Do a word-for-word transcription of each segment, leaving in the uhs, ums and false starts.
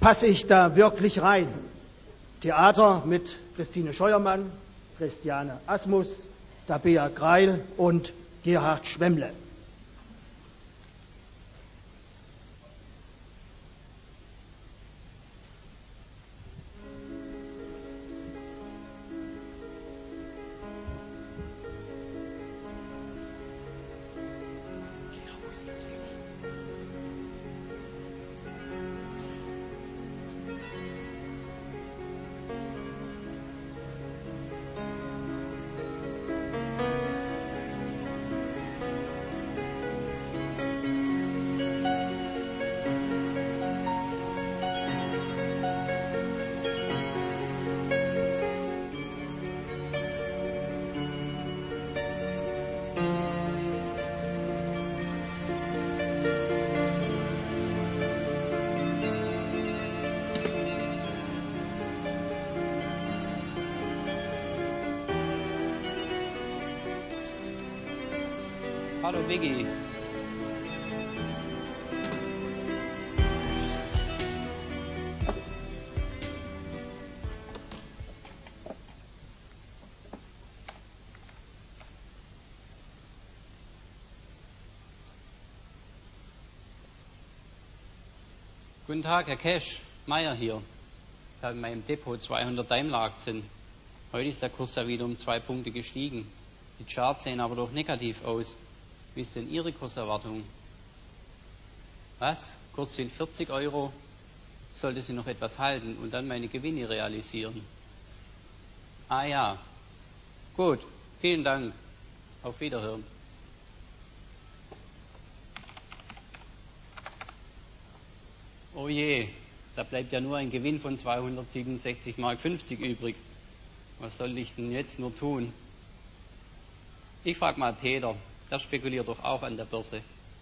passe ich da wirklich rein? Theater mit Christine Scheuermann, Christiane Asmus, Tabea Greil und Gerhard Schwemmle. Hallo Vicky. Guten Tag, Herr Kesch, Meier hier. Ich habe in meinem Depot zweihundert Daimler-Aktien. Heute ist der Kurs ja wieder um zwei Punkte gestiegen. Die Charts sehen aber doch negativ aus. Wie ist denn Ihre Kurserwartung? Was? Kursziel vierzig Euro? Sollte sie noch etwas halten und dann meine Gewinne realisieren? Ah ja. Gut, vielen Dank. Auf Wiederhören. Oh je, da bleibt ja nur ein Gewinn von zweihundertsiebenundsechzig Mark fünfzig übrig. Was soll ich denn jetzt nur tun? Ich frage mal Peter, der spekuliert doch auch an der Börse.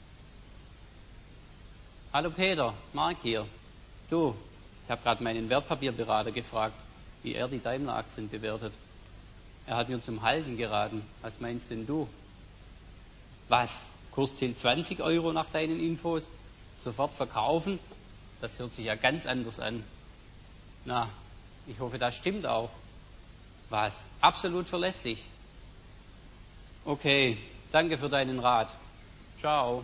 Hallo Peter, Mark hier. Du, ich habe gerade meinen Wertpapierberater gefragt, wie er die Daimler-Aktien bewertet. Er hat mir zum Halten geraten. Was meinst denn du? Was? Kursziel zwanzig Euro nach deinen Infos? Sofort verkaufen? Das hört sich ja ganz anders an. Na, ich hoffe, das stimmt auch. Was? Absolut verlässlich. Okay, danke für deinen Rat. Ciao.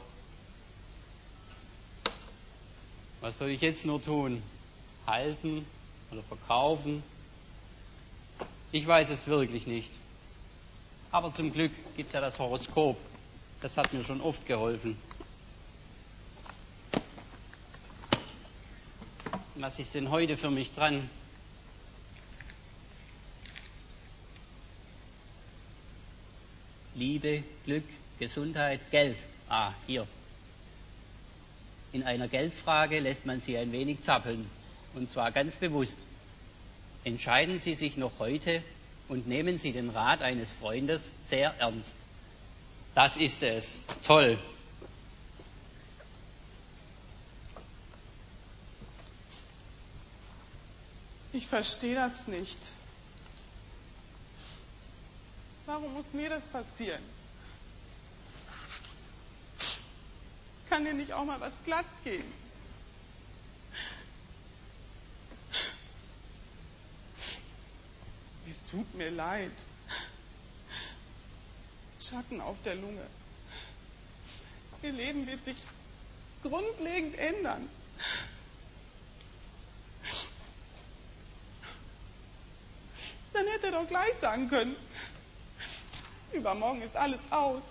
Was soll ich jetzt nur tun? Halten oder verkaufen? Ich weiß es wirklich nicht. Aber zum Glück gibt es ja das Horoskop. Das hat mir schon oft geholfen. Was ist denn heute für mich dran? Liebe, Glück, Gesundheit, Geld. Ah, hier. In einer Geldfrage lässt man Sie ein wenig zappeln. Und zwar ganz bewusst. Entscheiden Sie sich noch heute und nehmen Sie den Rat eines Freundes sehr ernst. Das ist es. Toll. Ich verstehe das nicht. Warum muss mir das passieren? Kann dir nicht auch mal was glatt gehen? Es tut mir leid. Schatten auf der Lunge. Ihr Leben wird sich grundlegend ändern. Dann hätte er doch gleich sagen können, übermorgen ist alles aus.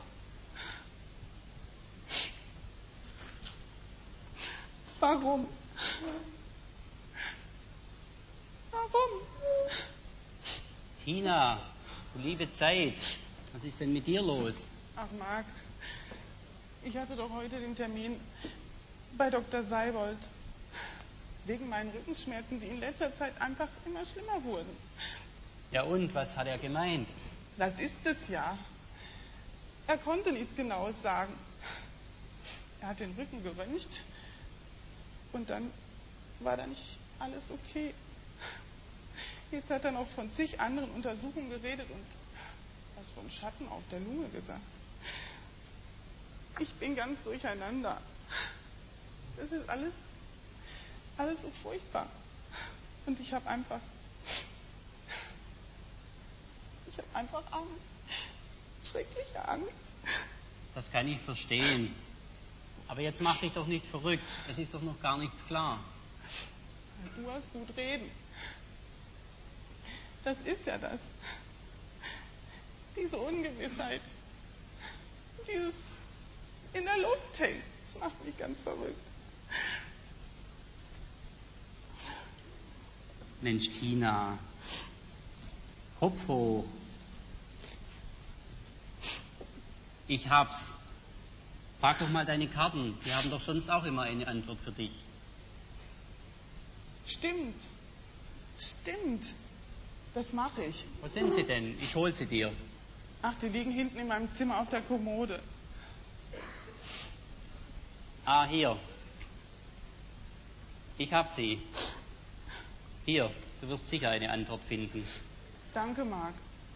Warum? Warum? Tina, du liebe Zeit, was ist denn mit dir los? Ach Marc, ich hatte doch heute den Termin bei Doktor Seibold. Wegen meinen Rückenschmerzen, die in letzter Zeit einfach immer schlimmer wurden. Ja und, was hat er gemeint? Das ist es ja. Er konnte nichts Genaues sagen. Er hat den Rücken geröntgt und dann war da nicht alles okay. Jetzt hat er noch von zig anderen Untersuchungen geredet und was von Schatten auf der Lunge gesagt. Ich bin ganz durcheinander. Das ist alles alles so furchtbar. Und ich habe einfach, ich habe einfach Angst, schreckliche Angst. Das kann ich verstehen. Aber jetzt mach dich doch nicht verrückt. Es ist doch noch gar nichts klar. Du hast gut reden. Das ist ja das. Diese Ungewissheit. Dieses in der Luft hängen. Das macht mich ganz verrückt. Mensch, Tina. Kopf hoch. Ich hab's. Frag doch mal deine Karten. Die haben doch sonst auch immer eine Antwort für dich. Stimmt. Stimmt. Das mache ich. Wo sind sie denn? Ich hol sie dir. Ach, die liegen hinten in meinem Zimmer auf der Kommode. Ah, hier. Ich hab sie. Hier, du wirst sicher eine Antwort finden. Danke, Marc.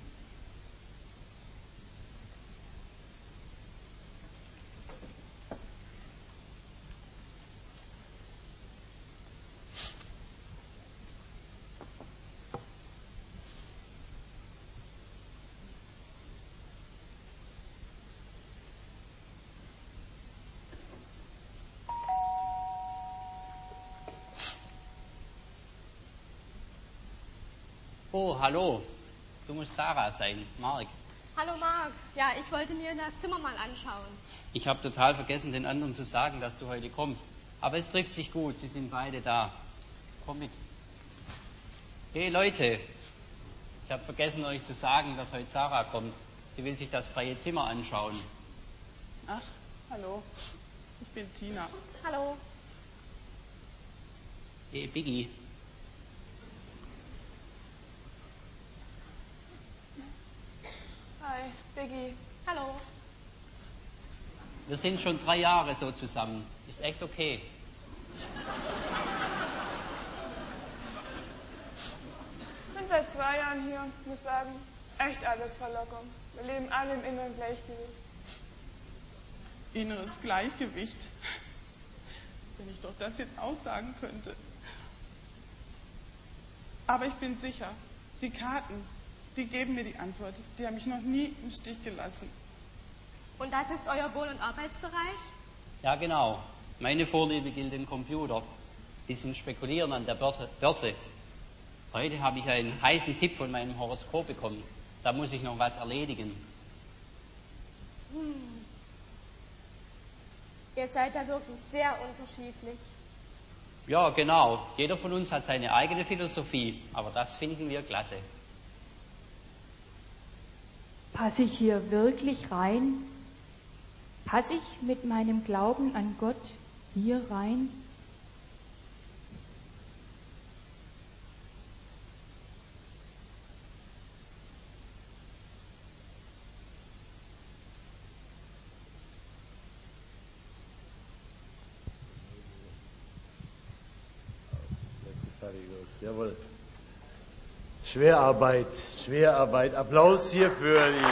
Oh, hallo. Du musst Sarah sein, Marc. Hallo Marc. Ja, ich wollte mir das Zimmer mal anschauen. Ich habe total vergessen, den anderen zu sagen, dass du heute kommst. Aber es trifft sich gut, sie sind beide da. Komm mit. Hey Leute, ich habe vergessen, euch zu sagen, dass heute Sarah kommt. Sie will sich das freie Zimmer anschauen. Ach, hallo. Ich bin Tina. Hallo. Hey Biggie. Hi, Biggie. Hallo. Wir sind schon drei Jahre so zusammen. Ist echt okay. Ich bin seit zwei Jahren hier, muss sagen, echt alles Verlockung. Wir leben alle im inneren Gleichgewicht. Inneres Gleichgewicht. Wenn ich doch das jetzt auch sagen könnte. Aber ich bin sicher, die Karten, die geben mir die Antwort. Die haben mich noch nie im Stich gelassen. Und das ist euer Wohn- und Arbeitsbereich? Ja, genau. Meine Vorliebe gilt dem Computer. Bisschen spekulieren an der Börse. Heute habe ich einen heißen Tipp von meinem Horoskop bekommen. Da muss ich noch was erledigen. Hm. Ihr seid da wirklich sehr unterschiedlich. Ja, genau. Jeder von uns hat seine eigene Philosophie. Aber das finden wir klasse. Passe ich hier wirklich rein? Passe ich mit meinem Glauben an Gott hier rein? Jawohl. Schwerarbeit, Schwerarbeit. Applaus hier für die.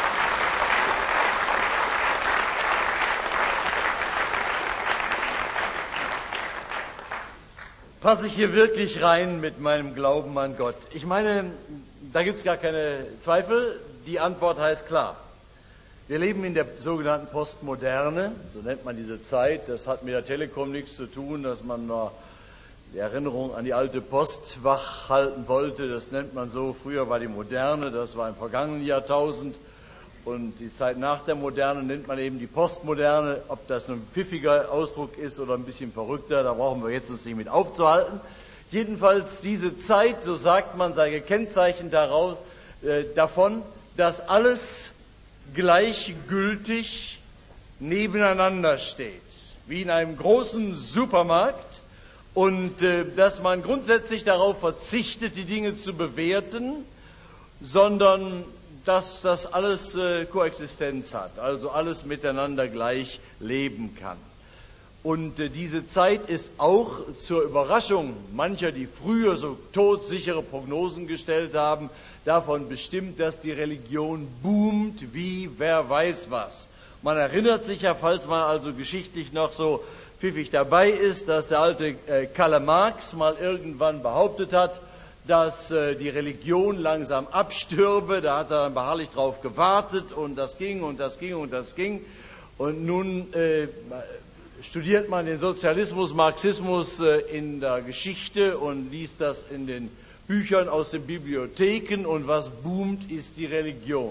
Passe ich hier wirklich rein mit meinem Glauben an Gott? Ich meine, da gibt es gar keine Zweifel. Die Antwort heißt klar. Wir leben in der sogenannten Postmoderne, so nennt man diese Zeit. Das hat mit der Telekom nichts zu tun, dass man noch die Erinnerung an die alte Post wach halten wollte. Das nennt man so. Früher war die Moderne, das war im vergangenen Jahrtausend. Und die Zeit nach der Moderne nennt man eben die Postmoderne. Ob das ein pfiffiger Ausdruck ist oder ein bisschen verrückter, da brauchen wir jetzt uns nicht mit aufzuhalten. Jedenfalls diese Zeit, so sagt man, sei gekennzeichnet daraus, äh, davon, dass alles gleichgültig nebeneinander steht. Wie in einem großen Supermarkt. Und äh, dass man grundsätzlich darauf verzichtet, die Dinge zu bewerten, sondern dass das alles äh, Koexistenz hat, also alles miteinander gleich leben kann. Und äh, diese Zeit ist auch zur Überraschung mancher, die früher so todsichere Prognosen gestellt haben, davon bestimmt, dass die Religion boomt wie wer weiß was. Man erinnert sich ja, falls man also geschichtlich noch so pfiffig dabei ist, dass der alte äh, Karl Marx mal irgendwann behauptet hat, dass äh, die Religion langsam abstürbe. Da hat er dann beharrlich drauf gewartet und das ging und das ging und das ging. Und nun äh, studiert man den Sozialismus, Marxismus äh, in der Geschichte und liest das in den Büchern aus den Bibliotheken und was boomt, ist die Religion.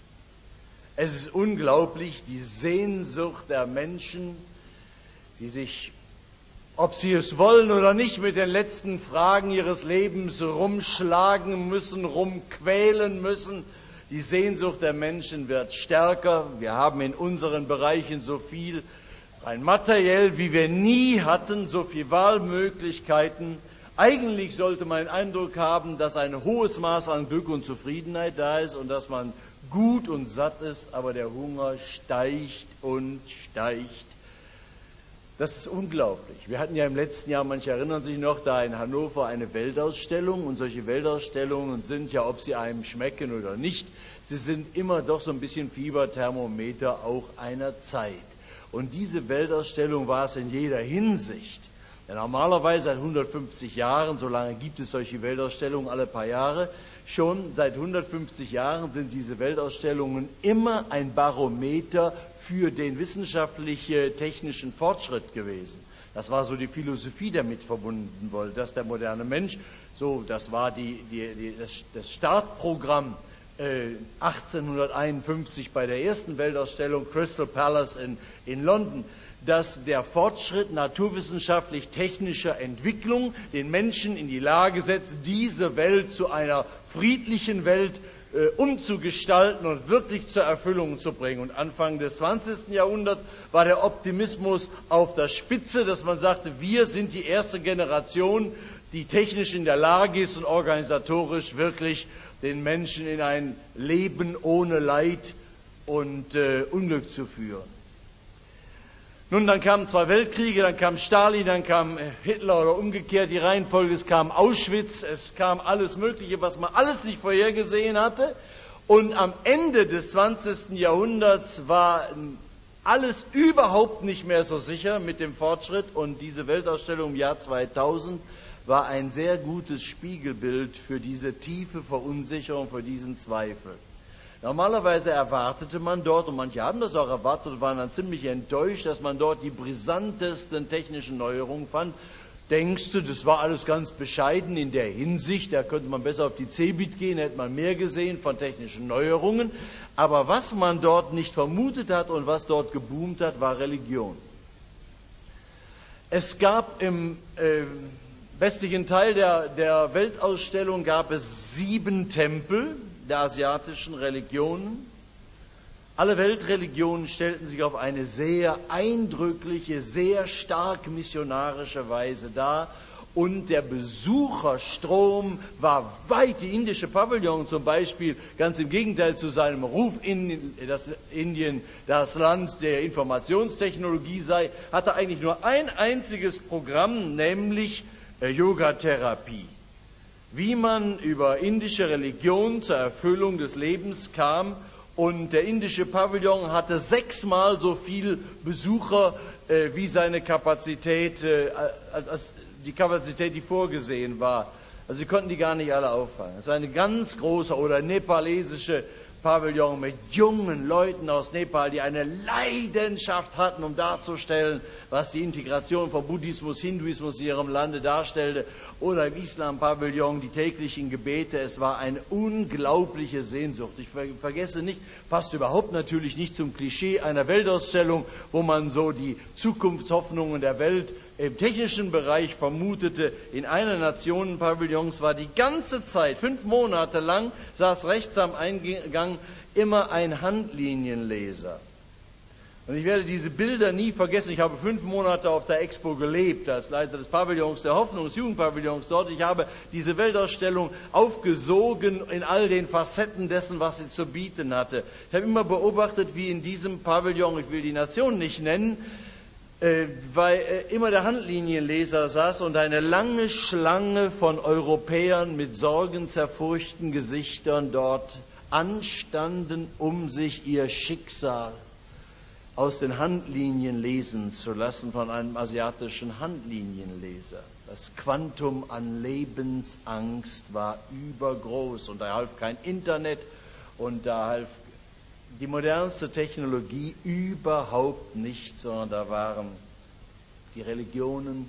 Es ist unglaublich, die Sehnsucht der Menschen, die sich, ob sie es wollen oder nicht, mit den letzten Fragen ihres Lebens rumschlagen müssen, rumquälen müssen. Die Sehnsucht der Menschen wird stärker. Wir haben in unseren Bereichen so viel, rein materiell, wie wir nie hatten, so viele Wahlmöglichkeiten. Eigentlich sollte man den Eindruck haben, dass ein hohes Maß an Glück und Zufriedenheit da ist und dass man gut und satt ist, aber der Hunger steigt und steigt. Das ist unglaublich. Wir hatten ja im letzten Jahr, manche erinnern sich noch, da in Hannover eine Weltausstellung. Und solche Weltausstellungen sind ja, ob sie einem schmecken oder nicht, sie sind immer doch so ein bisschen Fieberthermometer auch einer Zeit. Und diese Weltausstellung war es in jeder Hinsicht. Ja, normalerweise seit hundertfünfzig Jahren, so lange gibt es solche Weltausstellungen alle paar Jahre, schon seit hundertfünfzig Jahren sind diese Weltausstellungen immer ein Barometer für den wissenschaftlich-technischen Fortschritt gewesen. Das war so die Philosophie, die damit verbunden wurde, dass der moderne Mensch, so das war die, die, die, das, das Startprogramm äh, achtzehnhunderteinundfünfzig bei der ersten Weltausstellung Crystal Palace in, in London, dass der Fortschritt naturwissenschaftlich-technischer Entwicklung den Menschen in die Lage setzt, diese Welt zu einer friedlichen Welt äh, umzugestalten und wirklich zur Erfüllung zu bringen. Und Anfang des zwanzigsten Jahrhunderts war der Optimismus auf der Spitze, dass man sagte, wir sind die erste Generation, die technisch in der Lage ist und organisatorisch wirklich den Menschen in ein Leben ohne Leid und äh, Unglück zu führen. Nun, dann kamen zwei Weltkriege, dann kam Stalin, dann kam Hitler oder umgekehrt die Reihenfolge, es kam Auschwitz, es kam alles Mögliche, was man alles nicht vorhergesehen hatte. Und am Ende des zwanzigsten Jahrhunderts war alles überhaupt nicht mehr so sicher mit dem Fortschritt. Und diese Weltausstellung im Jahr zweitausend war ein sehr gutes Spiegelbild für diese tiefe Verunsicherung, für diesen Zweifel. Normalerweise erwartete man dort, und manche haben das auch erwartet und waren dann ziemlich enttäuscht, dass man dort die brisantesten technischen Neuerungen fand. Denkst du, das war alles ganz bescheiden in der Hinsicht, da könnte man besser auf die Cebit gehen, hätte man mehr gesehen von technischen Neuerungen. Aber was man dort nicht vermutet hat und was dort geboomt hat, war Religion. Es gab im äh, westlichen Teil der, der Weltausstellung gab es sieben Tempel der asiatischen Religionen. Alle Weltreligionen stellten sich auf eine sehr eindrückliche, sehr stark missionarische Weise dar. Und der Besucherstrom war weit. Die indische Pavillon zum Beispiel, ganz im Gegenteil zu seinem Ruf, in das Indien das Land der Informationstechnologie sei, hatte eigentlich nur ein einziges Programm, nämlich Yoga-Therapie. Wie man über indische Religion zur Erfüllung des Lebens kam. Und der indische Pavillon hatte sechsmal so viel Besucher äh, wie seine Kapazität, äh, als, als die Kapazität, die vorgesehen war. Also sie konnten die gar nicht alle auffangen. Es war eine ganz große oder nepalesische Pavillon mit jungen Leuten aus Nepal, die eine Leidenschaft hatten, um darzustellen, was die Integration von Buddhismus, Hinduismus in ihrem Lande darstellte. Oder im Islam-Pavillon die täglichen Gebete. Es war eine unglaubliche Sehnsucht. Ich vergesse nicht, passt überhaupt natürlich nicht zum Klischee einer Weltausstellung, wo man so die Zukunftshoffnungen der Welt im technischen Bereich vermutete. In einer Nationenpavillons war die ganze Zeit, fünf Monate lang, saß rechts am Eingang immer ein Handlinienleser. Und ich werde diese Bilder nie vergessen. Ich habe fünf Monate auf der Expo gelebt, als Leiter des Pavillons, der Hoffnung, des Jugendpavillons dort. Ich habe diese Weltausstellung aufgesogen in all den Facetten dessen, was sie zu bieten hatte. Ich habe immer beobachtet, wie in diesem Pavillon, ich will die Nation nicht nennen, äh, weil äh, immer der Handlinienleser saß und eine lange Schlange von Europäern mit sorgenzerfurchten Gesichtern dort anstanden, um sich ihr Schicksal aus den Handlinien lesen zu lassen von einem asiatischen Handlinienleser. Das Quantum an Lebensangst war übergroß und da half kein Internet und da half die modernste Technologie überhaupt nicht, sondern da waren die Religionen.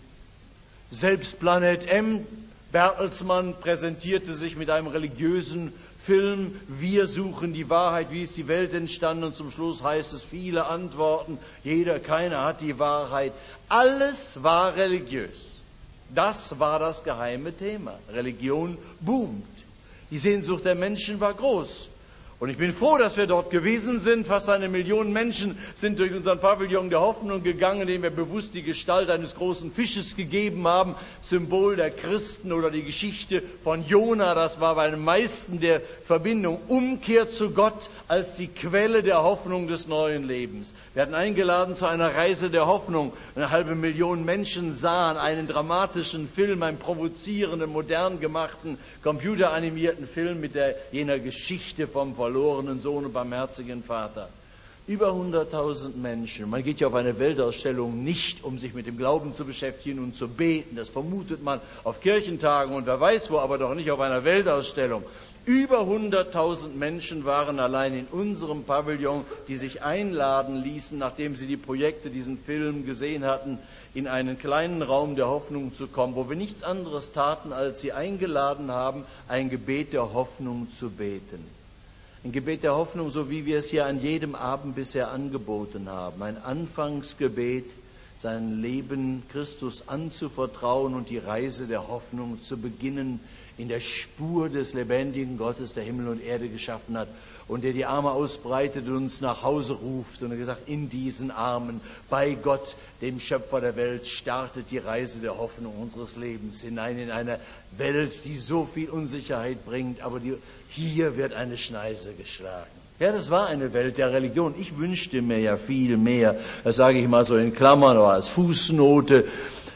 Selbst Planet M, Bertelsmann präsentierte sich mit einem religiösen Film, wir suchen die Wahrheit, wie ist die Welt entstanden, und zum Schluss heißt es viele Antworten, jeder, keiner hat die Wahrheit. Alles war religiös. Das war das geheime Thema. Religion boomt. Die Sehnsucht der Menschen war groß. Und ich bin froh, dass wir dort gewesen sind. Fast eine Million Menschen sind durch unseren Pavillon der Hoffnung gegangen, indem wir bewusst die Gestalt eines großen Fisches gegeben haben. Symbol der Christen oder die Geschichte von Jona. Das war bei den meisten der Verbindung. Umkehr zu Gott als die Quelle der Hoffnung des neuen Lebens. Wir hatten eingeladen zu einer Reise der Hoffnung. Eine halbe Million Menschen sahen einen dramatischen Film, einen provozierenden, modern gemachten, computeranimierten Film mit der, jener Geschichte vom verlorenen Sohn und barmherzigen Vater. Über hunderttausend Menschen. Man geht ja auf eine Weltausstellung nicht, um sich mit dem Glauben zu beschäftigen und zu beten. Das vermutet man auf Kirchentagen und wer weiß wo, aber doch nicht auf einer Weltausstellung. Über hunderttausend Menschen waren allein in unserem Pavillon, die sich einladen ließen, nachdem sie die Projekte, diesen Film gesehen hatten, in einen kleinen Raum der Hoffnung zu kommen, wo wir nichts anderes taten, als sie eingeladen haben, ein Gebet der Hoffnung zu beten. Ein Gebet der Hoffnung, so wie wir es hier an jedem Abend bisher angeboten haben. Ein Anfangsgebet, sein Leben Christus anzuvertrauen und die Reise der Hoffnung zu beginnen in der Spur des lebendigen Gottes, der Himmel und Erde geschaffen hat und der die Arme ausbreitet und uns nach Hause ruft. Und er hat gesagt, in diesen Armen, bei Gott, dem Schöpfer der Welt, startet die Reise der Hoffnung unseres Lebens hinein in eine Welt, die so viel Unsicherheit bringt, aber die, hier wird eine Schneise geschlagen. Ja, das war eine Welt der Religion. Ich wünschte mir ja viel mehr, das sage ich mal so in Klammern oder als Fußnote,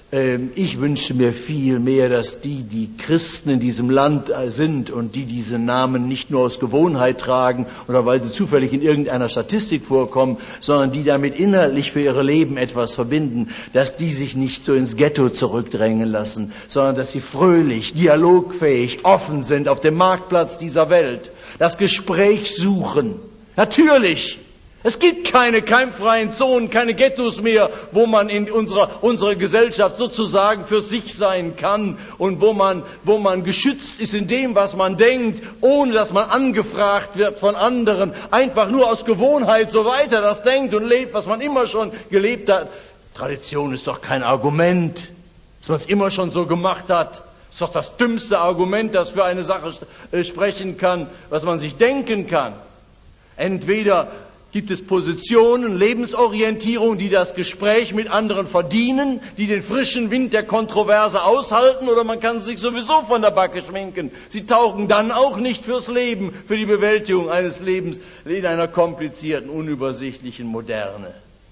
ich wünsche mir viel mehr, dass die, die Christen in diesem Land sind und die diesen Namen nicht nur aus Gewohnheit tragen oder weil sie zufällig in irgendeiner Statistik vorkommen, sondern die damit inhaltlich für ihre Leben etwas verbinden, dass die sich nicht so ins Ghetto zurückdrängen lassen, sondern dass sie fröhlich, dialogfähig, offen sind auf dem Marktplatz dieser Welt, das Gespräch suchen. Natürlich. Es gibt keine keimfreien Zonen, keine Ghettos mehr, wo man in unserer, unserer Gesellschaft sozusagen für sich sein kann und wo man, wo man geschützt ist in dem, was man denkt, ohne dass man angefragt wird von anderen, einfach nur aus Gewohnheit so weiter das denkt und lebt, was man immer schon gelebt hat. Tradition ist doch kein Argument, dass man es immer schon so gemacht hat. Ist doch das dümmste Argument, das für eine Sache sprechen kann, was man sich denken kann. Entweder gibt es Positionen, Lebensorientierung, die das Gespräch mit anderen verdienen, die den frischen Wind der Kontroverse aushalten, oder man kann sich sowieso von der Backe schminken. Sie taugen dann auch nicht fürs Leben, für die Bewältigung eines Lebens in einer komplizierten, unübersichtlichen Moderne.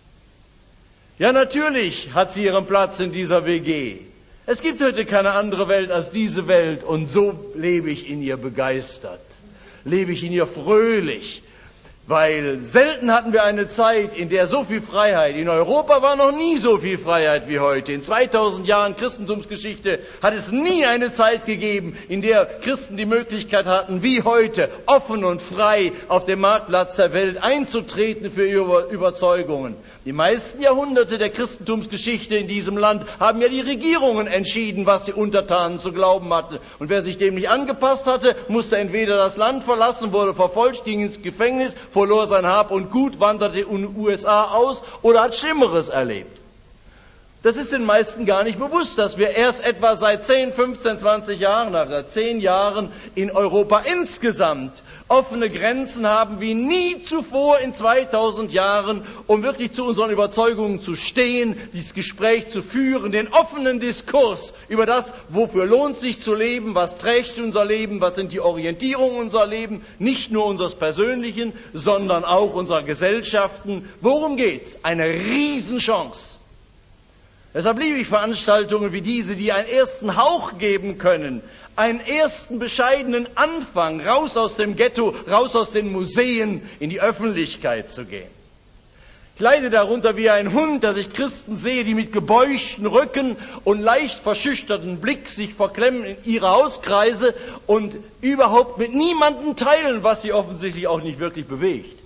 Ja, natürlich hat sie ihren Platz in dieser W G. Es gibt heute keine andere Welt als diese Welt und so lebe ich in ihr begeistert, lebe ich in ihr fröhlich. Weil selten hatten wir eine Zeit, in der so viel Freiheit, in Europa war noch nie so viel Freiheit wie heute. In zweitausend Jahren Christentumsgeschichte hat es nie eine Zeit gegeben, in der Christen die Möglichkeit hatten, wie heute, offen und frei auf dem Marktplatz der Welt einzutreten für ihre Überzeugungen. Die meisten Jahrhunderte der Christentumsgeschichte in diesem Land haben ja die Regierungen entschieden, was die Untertanen zu glauben hatten. Und wer sich dem nicht angepasst hatte, musste entweder das Land verlassen, wurde verfolgt, ging ins Gefängnis, verlor sein Hab und Gut, wanderte in den U S A aus oder hat Schlimmeres erlebt. Das ist den meisten gar nicht bewusst, dass wir erst etwa seit zehn, fünfzehn, zwanzig Jahren, also seit zehn Jahren in Europa insgesamt offene Grenzen haben wie nie zuvor in zweitausend Jahren, um wirklich zu unseren Überzeugungen zu stehen, dieses Gespräch zu führen, den offenen Diskurs über das, wofür lohnt sich zu leben, was trägt unser Leben, was sind die Orientierungen unserer Leben, nicht nur unseres Persönlichen, sondern auch unserer Gesellschaften. Worum geht's? Eine Riesenchance. Deshalb liebe ich Veranstaltungen wie diese, die einen ersten Hauch geben können, einen ersten bescheidenen Anfang, raus aus dem Ghetto, raus aus den Museen, in die Öffentlichkeit zu gehen. Ich leide darunter wie ein Hund, dass ich Christen sehe, die mit gebeugten Rücken und leicht verschüchterten Blick sich verklemmen in ihre Hauskreise und überhaupt mit niemandem teilen, was sie offensichtlich auch nicht wirklich bewegt.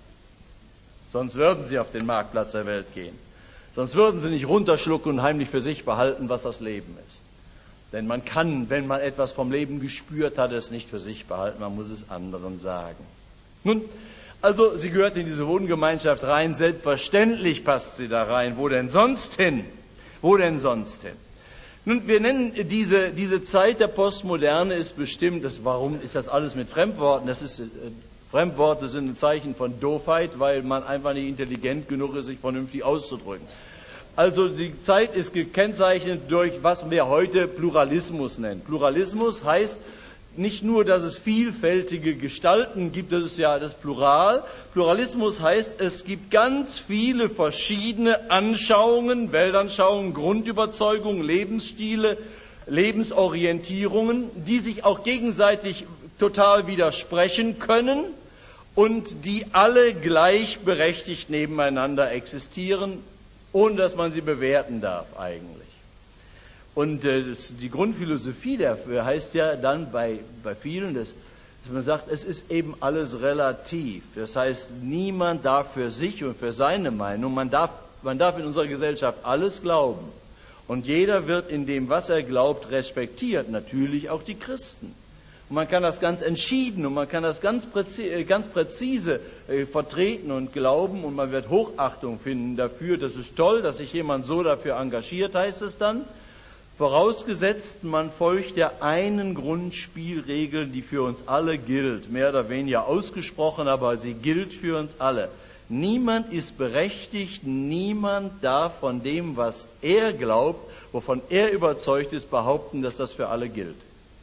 Sonst würden sie auf den Marktplatz der Welt gehen. Sonst würden sie nicht runterschlucken und heimlich für sich behalten, was das Leben ist. Denn man kann, wenn man etwas vom Leben gespürt hat, es nicht für sich behalten, man muss es anderen sagen. Nun, also sie gehört in diese Wohngemeinschaft rein, selbstverständlich passt sie da rein. Wo denn sonst hin? Wo denn sonst hin? Nun, wir nennen diese, diese Zeit der Postmoderne ist bestimmt, das, warum ist das alles mit Fremdworten? Das ist, äh, Fremdworte sind ein Zeichen von Doofheit, weil man einfach nicht intelligent genug ist, sich vernünftig auszudrücken. Also die Zeit ist gekennzeichnet durch, was wir heute Pluralismus nennen. Pluralismus heißt nicht nur, dass es vielfältige Gestalten gibt, das ist ja das Plural. Pluralismus heißt, es gibt ganz viele verschiedene Anschauungen, Weltanschauungen, Grundüberzeugungen, Lebensstile, Lebensorientierungen, die sich auch gegenseitig total widersprechen können und die alle gleichberechtigt nebeneinander existieren, ohne dass man sie bewerten darf eigentlich. Und äh, das, die Grundphilosophie dafür heißt ja dann bei, bei vielen, dass, dass man sagt, es ist eben alles relativ. Das heißt, niemand darf für sich und für seine Meinung, man darf, man darf in unserer Gesellschaft alles glauben. Und jeder wird in dem, was er glaubt, respektiert, natürlich auch die Christen. Und man kann das ganz entschieden und man kann das ganz präzise, ganz präzise äh, vertreten und glauben und man wird Hochachtung finden dafür. Das ist toll, dass sich jemand so dafür engagiert, heißt es dann. Vorausgesetzt, man folgt der einen Grundspielregel, die für uns alle gilt, mehr oder weniger ausgesprochen, aber sie gilt für uns alle. Niemand ist berechtigt, niemand darf von dem, was er glaubt, wovon er überzeugt ist, behaupten, dass das für alle gilt.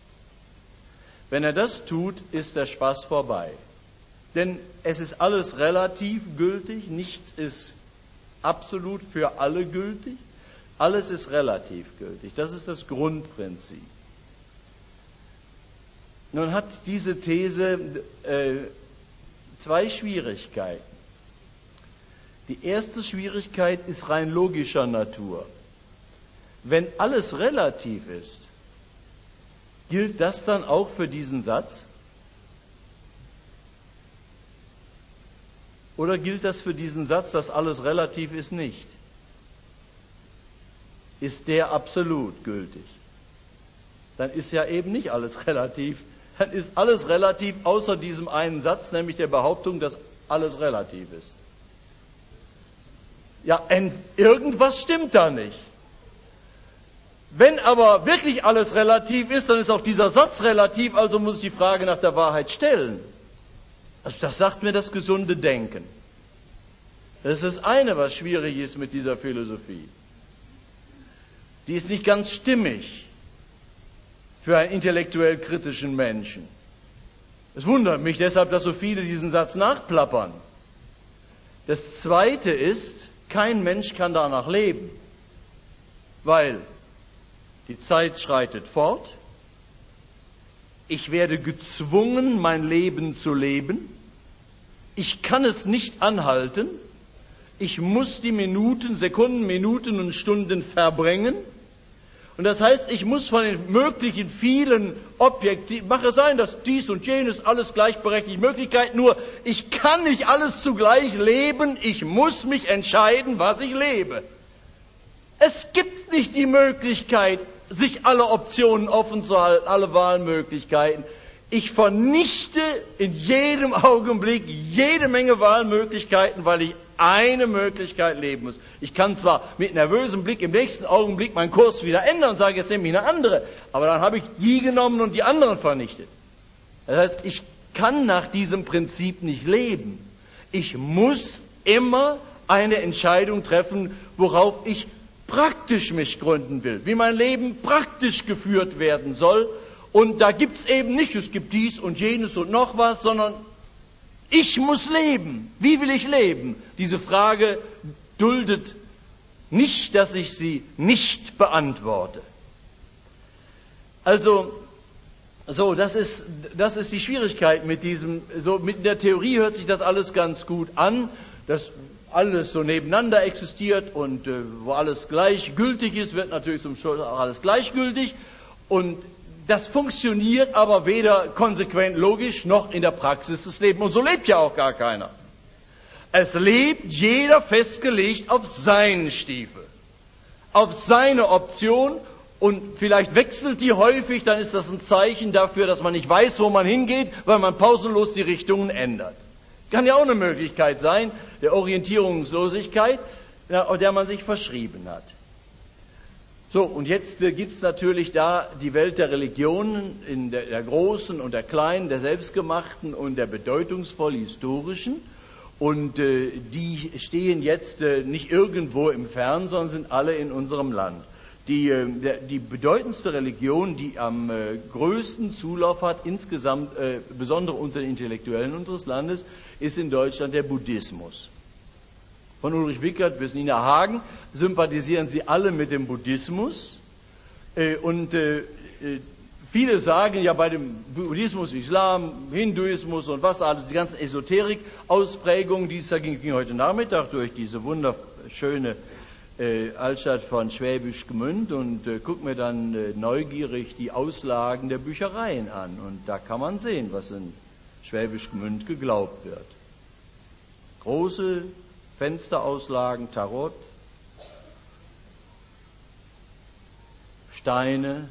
Wenn er das tut, ist der Spaß vorbei. Denn es ist alles relativ gültig, nichts ist absolut für alle gültig. Alles ist relativ gültig. Das ist das Grundprinzip. Nun hat diese These äh, zwei Schwierigkeiten. Die erste Schwierigkeit ist rein logischer Natur. Wenn alles relativ ist, gilt das dann auch für diesen Satz? Oder gilt das für diesen Satz, dass alles relativ ist, nicht? Ist der absolut gültig? Dann ist ja eben nicht alles relativ. Dann ist alles relativ außer diesem einen Satz, nämlich der Behauptung, dass alles relativ ist. Ja, irgendwas stimmt da nicht. Wenn aber wirklich alles relativ ist, dann ist auch dieser Satz relativ, also muss ich die Frage nach der Wahrheit stellen. Also das sagt mir das gesunde Denken. Das ist das eine, was schwierig ist mit dieser Philosophie. Die ist nicht ganz stimmig für einen intellektuell kritischen Menschen. Es wundert mich deshalb, dass so viele diesen Satz nachplappern. Das Zweite ist, kein Mensch kann danach leben, weil die Zeit schreitet fort, ich werde gezwungen, mein Leben zu leben, ich kann es nicht anhalten, ich muss die Minuten, Sekunden, Minuten und Stunden verbringen. Und das heißt, ich muss von den möglichen vielen Objektiven, mache sein, dass dies und jenes alles gleichberechtigte Möglichkeiten, nur ich kann nicht alles zugleich leben, ich muss mich entscheiden, was ich lebe. Es gibt nicht die Möglichkeit, sich alle Optionen offen zu halten, alle Wahlmöglichkeiten. Ich vernichte in jedem Augenblick jede Menge Wahlmöglichkeiten, weil ich eine Möglichkeit leben muss. Ich kann zwar mit nervösem Blick im nächsten Augenblick meinen Kurs wieder ändern und sage, jetzt nehme ich eine andere, aber dann habe ich die genommen und die anderen vernichtet. Das heißt, ich kann nach diesem Prinzip nicht leben. Ich muss immer eine Entscheidung treffen, worauf ich praktisch mich gründen will, wie mein Leben praktisch geführt werden soll. Und da gibt es eben nicht, es gibt dies und jenes und noch was, sondern ich muss leben. Wie will ich leben? Diese Frage duldet nicht, dass ich sie nicht beantworte. Also, so, das ist, das ist die Schwierigkeit mit diesem, so, mit der Theorie hört sich das alles ganz gut an. Das alles so nebeneinander existiert und äh, wo alles gleichgültig ist, wird natürlich zum Schluss auch alles gleichgültig. Und das funktioniert aber weder konsequent logisch noch in der Praxis des Lebens. Und so lebt ja auch gar keiner. Es lebt jeder festgelegt auf seinen Stiefel, auf seine Option. Und vielleicht wechselt die häufig, dann ist das ein Zeichen dafür, dass man nicht weiß, wo man hingeht, weil man pausenlos die Richtungen ändert. Kann ja auch eine Möglichkeit sein, der Orientierungslosigkeit, ja, der man sich verschrieben hat. So, und jetzt äh, gibt es natürlich da die Welt der Religionen, in der, der großen und der kleinen, der selbstgemachten und der bedeutungsvoll historischen. Und äh, die stehen jetzt äh, nicht irgendwo im Fern, sondern sind alle in unserem Land. Die, äh, der, die bedeutendste Religion, die am äh, größten Zulauf hat, insgesamt, äh, besonders unter den Intellektuellen unseres Landes, ist in Deutschland der Buddhismus. Von Ulrich Wickert bis Nina Hagen sympathisieren sie alle mit dem Buddhismus. Äh, und äh, viele sagen ja bei dem Buddhismus, Islam, Hinduismus und was alles, die ganzen Esoterik-Ausprägungen, die es da ging, ging heute Nachmittag durch diese wunderschöne Äh, Altstadt von Schwäbisch Gmünd und äh, guck mir dann äh, neugierig die Auslagen der Büchereien an. Und da kann man sehen, was in Schwäbisch Gmünd geglaubt wird. Große Fensterauslagen, Tarot, Steine,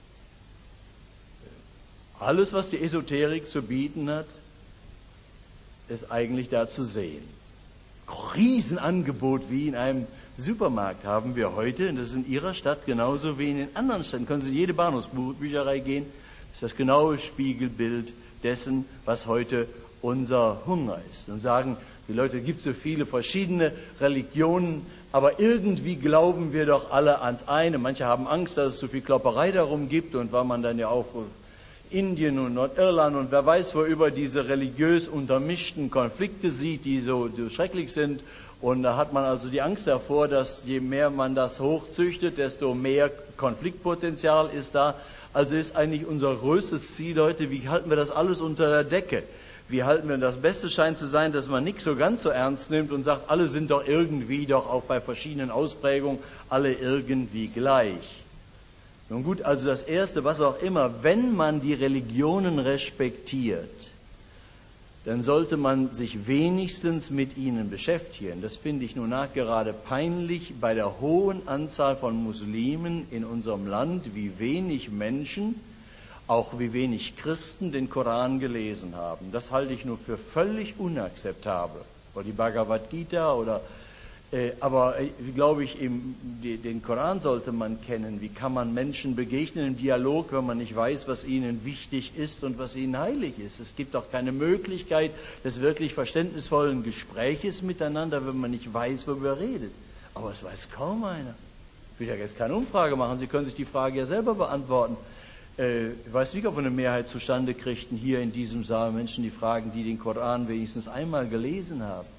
alles, was die Esoterik zu bieten hat, ist eigentlich da zu sehen. Riesenangebot wie in einem Supermarkt haben wir heute, und das ist in Ihrer Stadt genauso wie in den anderen Städten. Können Sie in jede Bahnhofsbücherei gehen, das ist das genaue Spiegelbild dessen, was heute unser Hunger ist. Und sagen, die Leute, es gibt so viele verschiedene Religionen, aber irgendwie glauben wir doch alle ans eine. Manche haben Angst, dass es so viel Klopperei darum gibt, und weil man dann ja auch Indien und Nordirland und wer weiß wo über diese religiös untermischten Konflikte sieht, die so, so schrecklich sind. Und da hat man also die Angst davor, dass je mehr man das hochzüchtet, desto mehr Konfliktpotenzial ist da. Also ist eigentlich unser größtes Ziel heute, wie halten wir das alles unter der Decke? Wie halten wir, das Beste scheint zu sein, dass man nicht so ganz so ernst nimmt und sagt, alle sind doch irgendwie, doch auch bei verschiedenen Ausprägungen, alle irgendwie gleich. Nun gut, also das Erste, was auch immer, wenn man die Religionen respektiert, dann sollte man sich wenigstens mit ihnen beschäftigen. Das finde ich nun nachgerade peinlich bei der hohen Anzahl von Muslimen in unserem Land, wie wenig Menschen, auch wie wenig Christen den Koran gelesen haben. Das halte ich nur für völlig unakzeptabel. Oder die Bhagavad Gita oder Äh, aber äh, glaube ich, im, die, den Koran sollte man kennen. Wie kann man Menschen begegnen im Dialog, wenn man nicht weiß, was ihnen wichtig ist und was ihnen heilig ist? Es gibt auch keine Möglichkeit des wirklich verständnisvollen Gespräches miteinander, wenn man nicht weiß, worüber er redet. Aber es weiß kaum einer. Ich will ja jetzt keine Umfrage machen. Sie können sich die Frage ja selber beantworten. Äh, ich weiß nicht, ob wir eine Mehrheit zustande kriegten hier in diesem Saal Menschen, die fragen, die den Koran wenigstens einmal gelesen haben.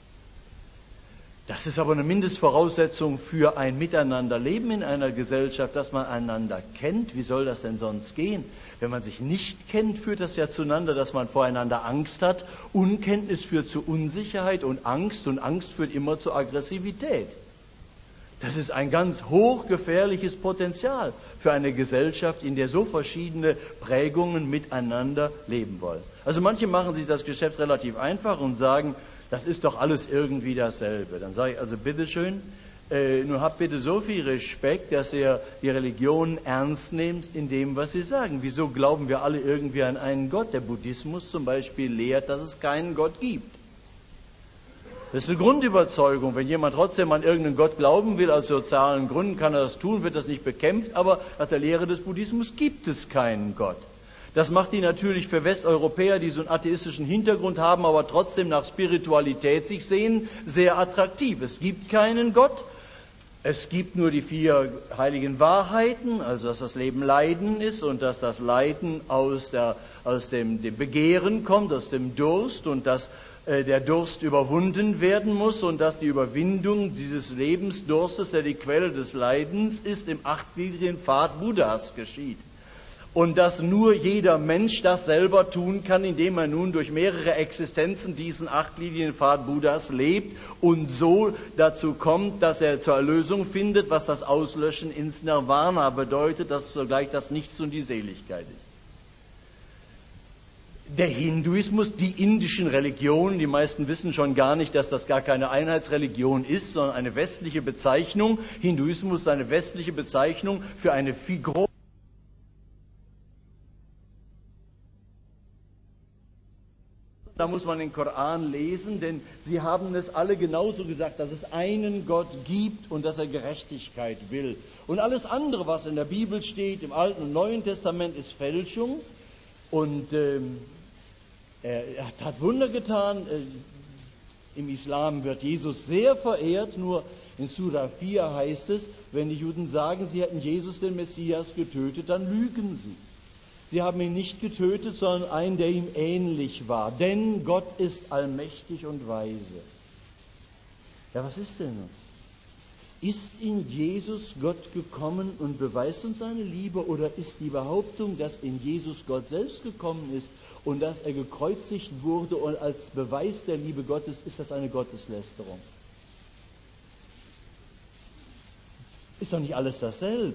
Das ist aber eine Mindestvoraussetzung für ein Miteinanderleben in einer Gesellschaft, dass man einander kennt. Wie soll das denn sonst gehen? Wenn man sich nicht kennt, führt das ja zueinander, dass man voreinander Angst hat. Unkenntnis führt zu Unsicherheit und Angst, und Angst führt immer zu Aggressivität. Das ist ein ganz hochgefährliches Potenzial für eine Gesellschaft, in der so verschiedene Prägungen miteinander leben wollen. Also manche machen sich das Geschäft relativ einfach und sagen, das ist doch alles irgendwie dasselbe. Dann sage ich also, bitteschön, äh, nun habt bitte so viel Respekt, dass ihr die Religion ernst nehmt in dem, was sie sagen. Wieso glauben wir alle irgendwie an einen Gott? Der Buddhismus zum Beispiel lehrt, dass es keinen Gott gibt. Das ist eine Grundüberzeugung. Wenn jemand trotzdem an irgendeinen Gott glauben will, aus sozialen Gründen, kann er das tun, wird das nicht bekämpft, aber nach der Lehre des Buddhismus gibt es keinen Gott. Das macht die natürlich für Westeuropäer, die so einen atheistischen Hintergrund haben, aber trotzdem nach Spiritualität sich sehen, sehr attraktiv. Es gibt keinen Gott, es gibt nur die vier heiligen Wahrheiten, also dass das Leben Leiden ist und dass das Leiden aus, der, aus dem, dem Begehren kommt, aus dem Durst, und dass äh, der Durst überwunden werden muss und dass die Überwindung dieses Lebensdurstes, der die Quelle des Leidens ist, im achtgliedrigen Pfad Buddhas geschieht. und dass nur jeder Mensch das selber tun kann, indem er nun durch mehrere Existenzen diesen Achtlinienpfad Buddhas lebt und so dazu kommt, dass er zur Erlösung findet, was das Auslöschen ins Nirvana bedeutet, das sogleich das Nichts und die Seligkeit ist. Der Hinduismus, die indischen Religionen, die meisten wissen schon gar nicht, dass das gar keine Einheitsreligion ist, sondern eine westliche Bezeichnung. Hinduismus ist eine westliche Bezeichnung für eine Figur. Da muss man den Koran lesen, denn sie haben es alle genauso gesagt, dass es einen Gott gibt und dass er Gerechtigkeit will. Und alles andere, was in der Bibel steht, im Alten und Neuen Testament, ist Fälschung. Und ähm, er hat Wunder getan. Im Islam wird Jesus sehr verehrt, nur in Sura vier heißt es, wenn die Juden sagen, sie hätten Jesus, den Messias, getötet, dann lügen sie. Sie haben ihn nicht getötet, sondern einen, der ihm ähnlich war. Denn Gott ist allmächtig und weise. Ja, was ist denn nun? Ist in Jesus Gott gekommen und beweist uns seine Liebe, oder ist die Behauptung, dass in Jesus Gott selbst gekommen ist und dass er gekreuzigt wurde und als Beweis der Liebe Gottes, ist das eine Gotteslästerung? Ist doch nicht alles dasselbe.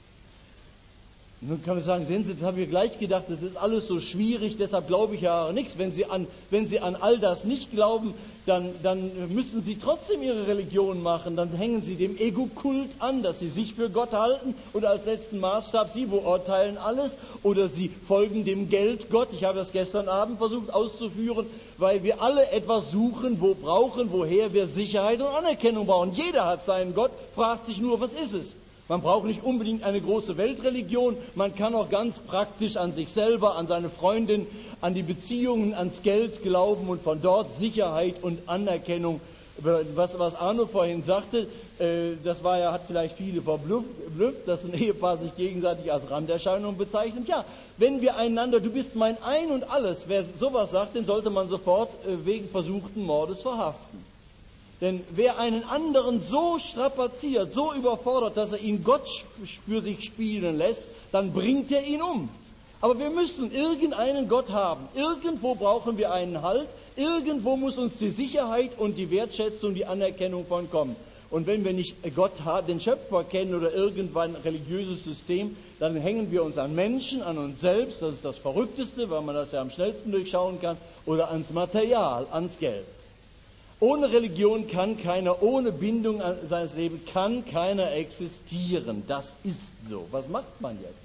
Nun kann man sagen, sehen Sie, das habe ich gleich gedacht, das ist alles so schwierig, deshalb glaube ich ja nichts. Wenn Sie an, wenn Sie an all das nicht glauben, dann, dann müssen Sie trotzdem Ihre Religion machen, dann hängen Sie dem Ego-Kult an, dass Sie sich für Gott halten oder als letzten Maßstab, Sie beurteilen alles, oder Sie folgen dem Geldgott. Ich habe das gestern Abend versucht auszuführen, weil wir alle etwas suchen, wo brauchen, woher wir Sicherheit und Anerkennung brauchen. Jeder hat seinen Gott, fragt sich nur, was ist es? Man braucht nicht unbedingt eine große Weltreligion, man kann auch ganz praktisch an sich selber, an seine Freundin, an die Beziehungen, ans Geld glauben und von dort Sicherheit und Anerkennung. Was, was Arno vorhin sagte, äh, das war ja, hat vielleicht viele verblüfft, dass ein Ehepaar sich gegenseitig als Randerscheinung bezeichnet. Ja, wenn wir einander, du bist mein Ein und Alles, wer sowas sagt, den sollte man sofort äh, wegen versuchten Mordes verhaften. Denn wer einen anderen so strapaziert, so überfordert, dass er ihn Gott für sich spielen lässt, dann bringt er ihn um. Aber wir müssen irgendeinen Gott haben. Irgendwo brauchen wir einen Halt. Irgendwo muss uns die Sicherheit und die Wertschätzung, die Anerkennung von kommen. Und wenn wir nicht Gott, den Schöpfer kennen oder irgendwann ein religiöses System, dann hängen wir uns an Menschen, an uns selbst. Das ist das Verrückteste, weil man das ja am schnellsten durchschauen kann. Oder ans Material, ans Geld. Ohne Religion kann keiner, ohne Bindung an seines Lebens kann keiner existieren. Das ist so. Was macht man jetzt?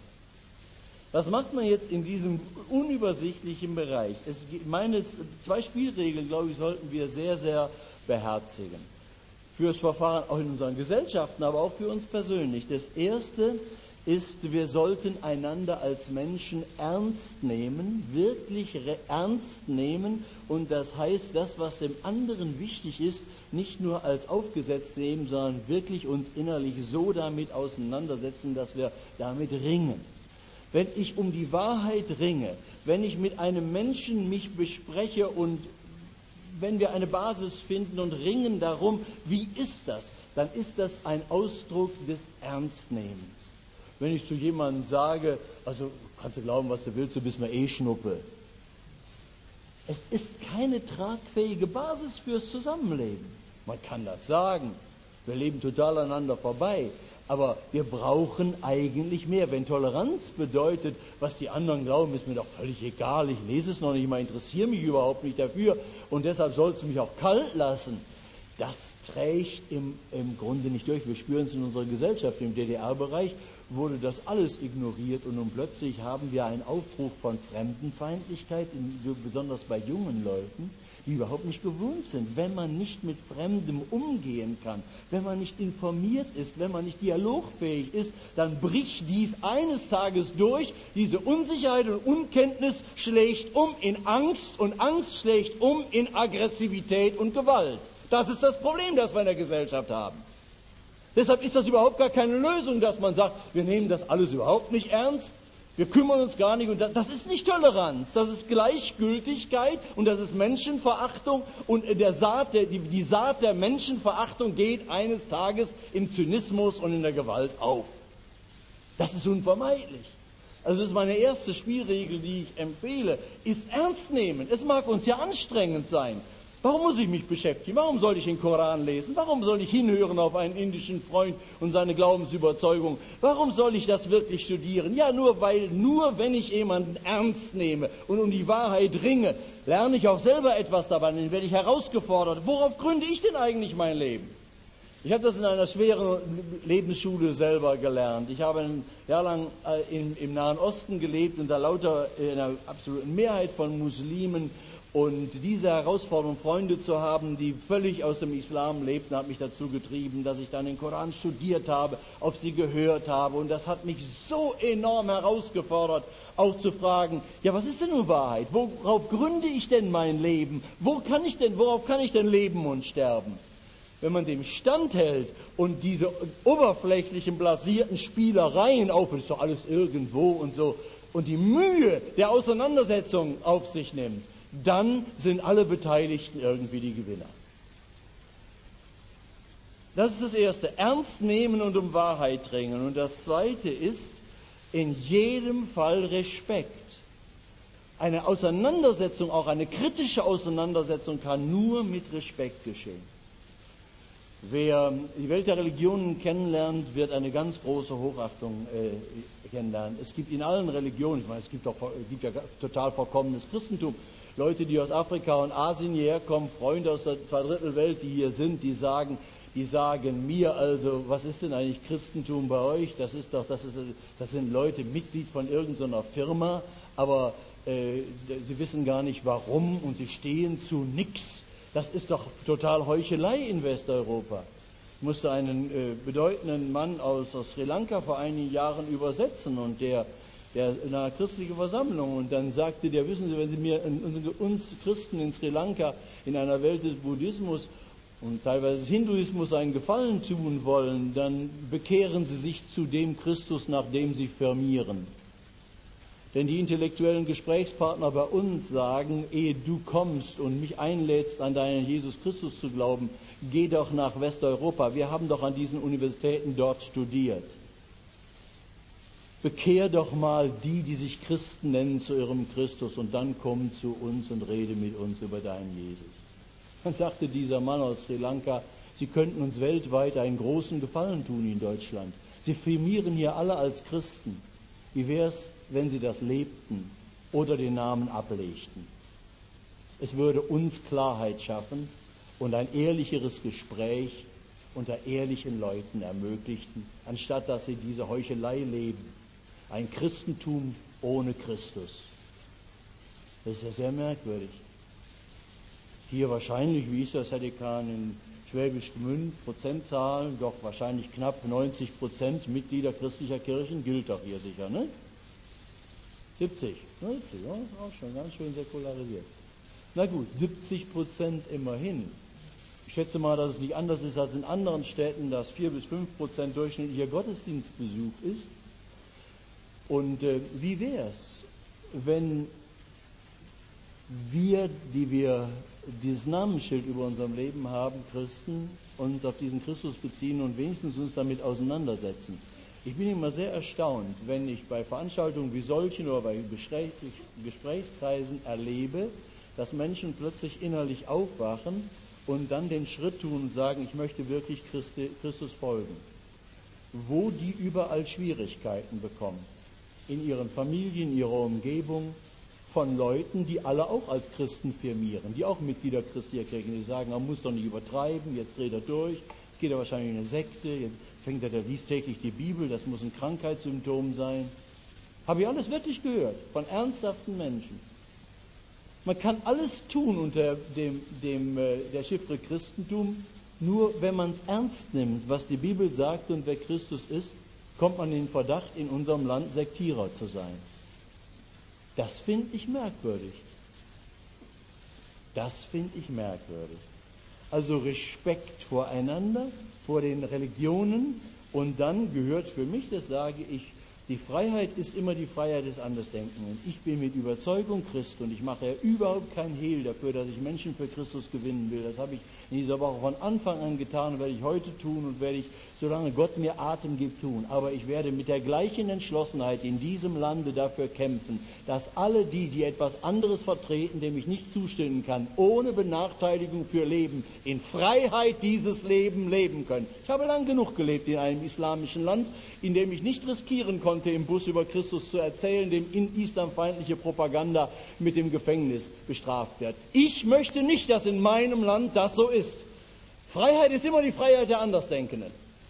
Was macht man jetzt in diesem unübersichtlichen Bereich? Es, meine zwei Spielregeln, glaube ich, sollten wir sehr, sehr beherzigen. Fürs Verfahren auch in unseren Gesellschaften, aber auch für uns persönlich. Das Erste ist, wir sollten einander als Menschen ernst nehmen, wirklich ernst nehmen, und das heißt, das, was dem anderen wichtig ist, nicht nur als aufgesetzt nehmen, sondern wirklich uns innerlich so damit auseinandersetzen, dass wir damit ringen. Wenn ich um die Wahrheit ringe, wenn ich mit einem Menschen mich bespreche und wenn wir eine Basis finden und ringen darum, wie ist das, dann ist das ein Ausdruck des Ernstnehmens. Wenn ich zu jemandem sage, also kannst du glauben, was du willst, du bist mir eh Schnuppe. Es ist keine tragfähige Basis fürs Zusammenleben. Man kann das sagen. Wir leben total aneinander vorbei. Aber wir brauchen eigentlich mehr. Wenn Toleranz bedeutet, was die anderen glauben, ist mir doch völlig egal. Ich lese es noch nicht mal, interessiere mich überhaupt nicht dafür. Und deshalb soll es mich auch kalt lassen. Das trägt im, im Grunde nicht durch. Wir spüren es in unserer Gesellschaft. Im D D R-Bereich wurde das alles ignoriert. Und nun plötzlich haben wir einen Aufruf von Fremdenfeindlichkeit, besonders bei jungen Leuten, die überhaupt nicht gewohnt sind. Wenn man nicht mit Fremdem umgehen kann, wenn man nicht informiert ist, wenn man nicht dialogfähig ist, dann bricht dies eines Tages durch. Diese Unsicherheit und Unkenntnis schlägt um in Angst und Angst schlägt um in Aggressivität und Gewalt. Das ist das Problem, das wir in der Gesellschaft haben. Deshalb ist das überhaupt gar keine Lösung, dass man sagt, wir nehmen das alles überhaupt nicht ernst. Wir kümmern uns gar nicht, und das ist nicht Toleranz, das ist Gleichgültigkeit und das ist Menschenverachtung, und der Saat, der, die, die Saat der Menschenverachtung geht eines Tages im Zynismus und in der Gewalt auf. Das ist unvermeidlich. Also das ist meine erste Spielregel, die ich empfehle, ist ernst nehmen. Es mag uns ja anstrengend sein. Warum muss ich mich beschäftigen? Warum soll ich den Koran lesen? Warum soll ich hinhören auf einen indischen Freund und seine Glaubensüberzeugung? Warum soll ich das wirklich studieren? Ja, nur weil, nur wenn ich jemanden ernst nehme und um die Wahrheit ringe, lerne ich auch selber etwas dabei, dann werde ich herausgefordert. Worauf gründe ich denn eigentlich mein Leben? Ich habe das in einer schweren Lebensschule selber gelernt. Ich habe ein Jahr lang in, im Nahen Osten gelebt und da lauter in einer absoluten Mehrheit von Muslimen. Und diese Herausforderung, Freunde zu haben, die völlig aus dem Islam lebten, hat mich dazu getrieben, dass ich dann den Koran studiert habe, auf sie gehört habe. Und das hat mich so enorm herausgefordert, auch zu fragen, ja, was ist denn nun Wahrheit? Worauf gründe ich denn mein Leben? Wo kann ich denn, worauf kann ich denn leben und sterben? Wenn man dem standhält und diese oberflächlichen, blasierten Spielereien auf, ist doch alles irgendwo und so, und die Mühe der Auseinandersetzung auf sich nimmt, dann sind alle Beteiligten irgendwie die Gewinner. Das ist das Erste. Ernst nehmen und um Wahrheit ringen. Und das Zweite ist, in jedem Fall Respekt. Eine Auseinandersetzung, auch eine kritische Auseinandersetzung, kann nur mit Respekt geschehen. Wer die Welt der Religionen kennenlernt, wird eine ganz große Hochachtung äh, kennenlernen. Es gibt in allen Religionen, ich meine, es gibt, auch, es gibt ja total verkommenes Christentum, Leute, die aus Afrika und Asien hierher kommen, Freunde aus der Zweidrittelwelt, die hier sind, die sagen, die sagen mir also, was ist denn eigentlich Christentum bei euch? Das ist doch, das, ist, das sind Leute, Mitglied von irgendeiner Firma, aber äh, sie wissen gar nicht warum und sie stehen zu nix. Das ist doch total Heuchelei in Westeuropa. Ich musste einen äh, bedeutenden Mann aus, aus Sri Lanka vor einigen Jahren übersetzen und der, der in einer christlichen Versammlung und dann sagte der, wissen Sie, wenn Sie mir in, uns Christen in Sri Lanka in einer Welt des Buddhismus und teilweise des Hinduismus einen Gefallen tun wollen, dann bekehren Sie sich zu dem Christus, nach dem Sie firmieren. Denn die intellektuellen Gesprächspartner bei uns sagen, ehe du kommst und mich einlädst, an deinen Jesus Christus zu glauben, geh doch nach Westeuropa. Wir haben doch an diesen Universitäten dort studiert. Bekehr doch mal die, die sich Christen nennen, zu ihrem Christus und dann komm zu uns und rede mit uns über deinen Jesus. Dann sagte dieser Mann aus Sri Lanka, Sie könnten uns weltweit einen großen Gefallen tun in Deutschland. Sie firmieren hier alle als Christen. Wie wäre es, wenn Sie das lebten oder den Namen ablegten? Es würde uns Klarheit schaffen und ein ehrlicheres Gespräch unter ehrlichen Leuten ermöglichten, anstatt dass sie diese Heuchelei leben. Ein Christentum ohne Christus. Das ist ja sehr merkwürdig. Hier wahrscheinlich, wie ist das, Herr Dekan, in Schwäbisch Gmünd, Prozentzahlen, doch wahrscheinlich knapp neunzig Prozent Mitglieder christlicher Kirchen, gilt doch hier sicher, ne? siebzig, siebzig, ja, auch schon ganz schön säkularisiert. Na gut, siebzig Prozent immerhin. Ich schätze mal, dass es nicht anders ist als in anderen Städten, dass vier bis fünf Prozent durchschnittlicher Gottesdienstbesuch ist. Und äh, wie wäre es, wenn wir, die wir dieses Namensschild über unserem Leben haben, Christen, uns auf diesen Christus beziehen und wenigstens uns damit auseinandersetzen? Ich bin immer sehr erstaunt, wenn ich bei Veranstaltungen wie solchen oder bei Gesprächskreisen erlebe, dass Menschen plötzlich innerlich aufwachen und dann den Schritt tun und sagen, ich möchte wirklich Christi, Christus folgen. Wo die überall Schwierigkeiten bekommen. In ihren Familien, in ihrer Umgebung, von Leuten, die alle auch als Christen firmieren, die auch Mitglieder christlicher Kirchen, die sagen, man muss doch nicht übertreiben, jetzt dreht er durch, es geht ja wahrscheinlich in eine Sekte, jetzt fängt er, der liest täglich die Bibel, das muss ein Krankheitssymptom sein. Habe ich alles wirklich gehört, von ernsthaften Menschen. Man kann alles tun unter dem, dem, der Chiffre Christentum, nur wenn man es ernst nimmt, was die Bibel sagt und wer Christus ist, kommt man in den Verdacht, in unserem Land Sektierer zu sein. Das finde ich merkwürdig. Das finde ich merkwürdig. Also Respekt voreinander, vor den Religionen und dann gehört für mich, das sage ich, die Freiheit ist immer die Freiheit des Andersdenkenden. Ich bin mit Überzeugung Christ und ich mache ja überhaupt keinen Hehl dafür, dass ich Menschen für Christus gewinnen will. Das habe ich in dieser Woche von Anfang an getan und werde ich heute tun und werde ich solange Gott mir Atem gibt, tun. Aber ich werde mit der gleichen Entschlossenheit in diesem Lande dafür kämpfen, dass alle die, die etwas anderes vertreten, dem ich nicht zustimmen kann, ohne Benachteiligung für Leben, in Freiheit dieses Leben leben können. Ich habe lang genug gelebt in einem islamischen Land, in dem ich nicht riskieren konnte, im Bus über Christus zu erzählen, dem islamfeindliche Propaganda mit dem Gefängnis bestraft wird. Ich möchte nicht, dass in meinem Land das so ist. Freiheit ist immer die Freiheit der Andersdenkenden.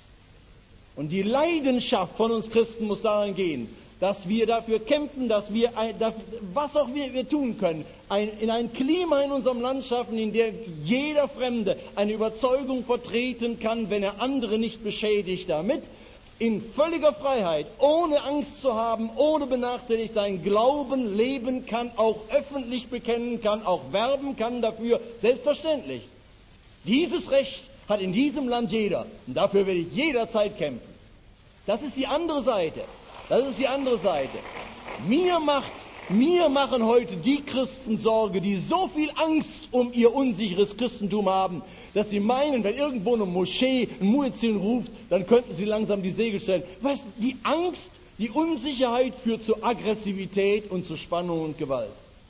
Und die Leidenschaft von uns Christen muss darin gehen, dass wir dafür kämpfen, dass wir, ein, was auch wir, wir tun können, ein, in ein Klima in unserem Land schaffen, in dem jeder Fremde eine Überzeugung vertreten kann, wenn er andere nicht beschädigt damit, in völliger Freiheit, ohne Angst zu haben, ohne benachteiligt sein Glauben leben kann, auch öffentlich bekennen kann, auch werben kann dafür, selbstverständlich. Dieses Recht hat in diesem Land jeder und dafür werde ich jederzeit kämpfen. Das ist die andere Seite. Das ist die andere Seite. Mir macht, mir machen heute die Christen Sorge, die so viel Angst um ihr unsicheres Christentum haben, dass sie meinen, wenn irgendwo eine Moschee ein Muezzin ruft, dann könnten sie langsam die Segel stellen. Weißt, die Angst, die Unsicherheit führt zu Aggressivität und zu Spannung und Gewalt.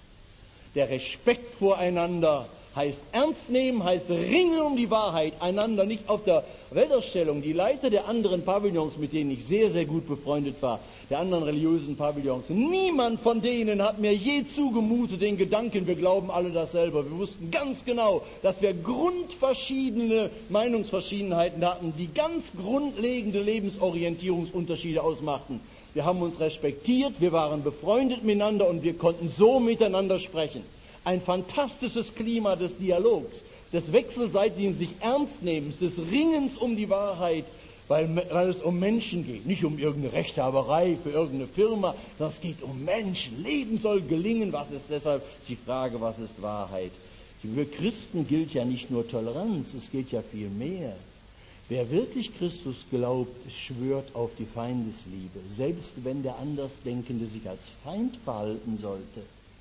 Der Respekt voreinander heißt ernst nehmen, heißt ringen um die Wahrheit, einander nicht auf der Wetterstellung. Die Leiter der anderen Pavillons, mit denen ich sehr, sehr gut befreundet war, der anderen religiösen Pavillons, niemand von denen hat mir je zugemutet den Gedanken, wir glauben alle dasselbe. Wir wussten ganz genau, dass wir grundverschiedene Meinungsverschiedenheiten hatten, die ganz grundlegende Lebensorientierungsunterschiede ausmachten. Wir haben uns respektiert, wir waren befreundet miteinander und wir konnten so miteinander sprechen. Ein fantastisches Klima des Dialogs, des wechselseitigen sich Ernstnehmens, des Ringens um die Wahrheit, weil, weil es um Menschen geht, nicht um irgendeine Rechthaberei für irgendeine Firma, sondern es geht um Menschen. Leben soll gelingen. Was ist deshalb die Frage, was ist Wahrheit? Für Christen gilt ja nicht nur Toleranz, es gilt ja viel mehr. Wer wirklich Christus glaubt, schwört auf die Feindesliebe, selbst wenn der Andersdenkende sich als Feind verhalten sollte,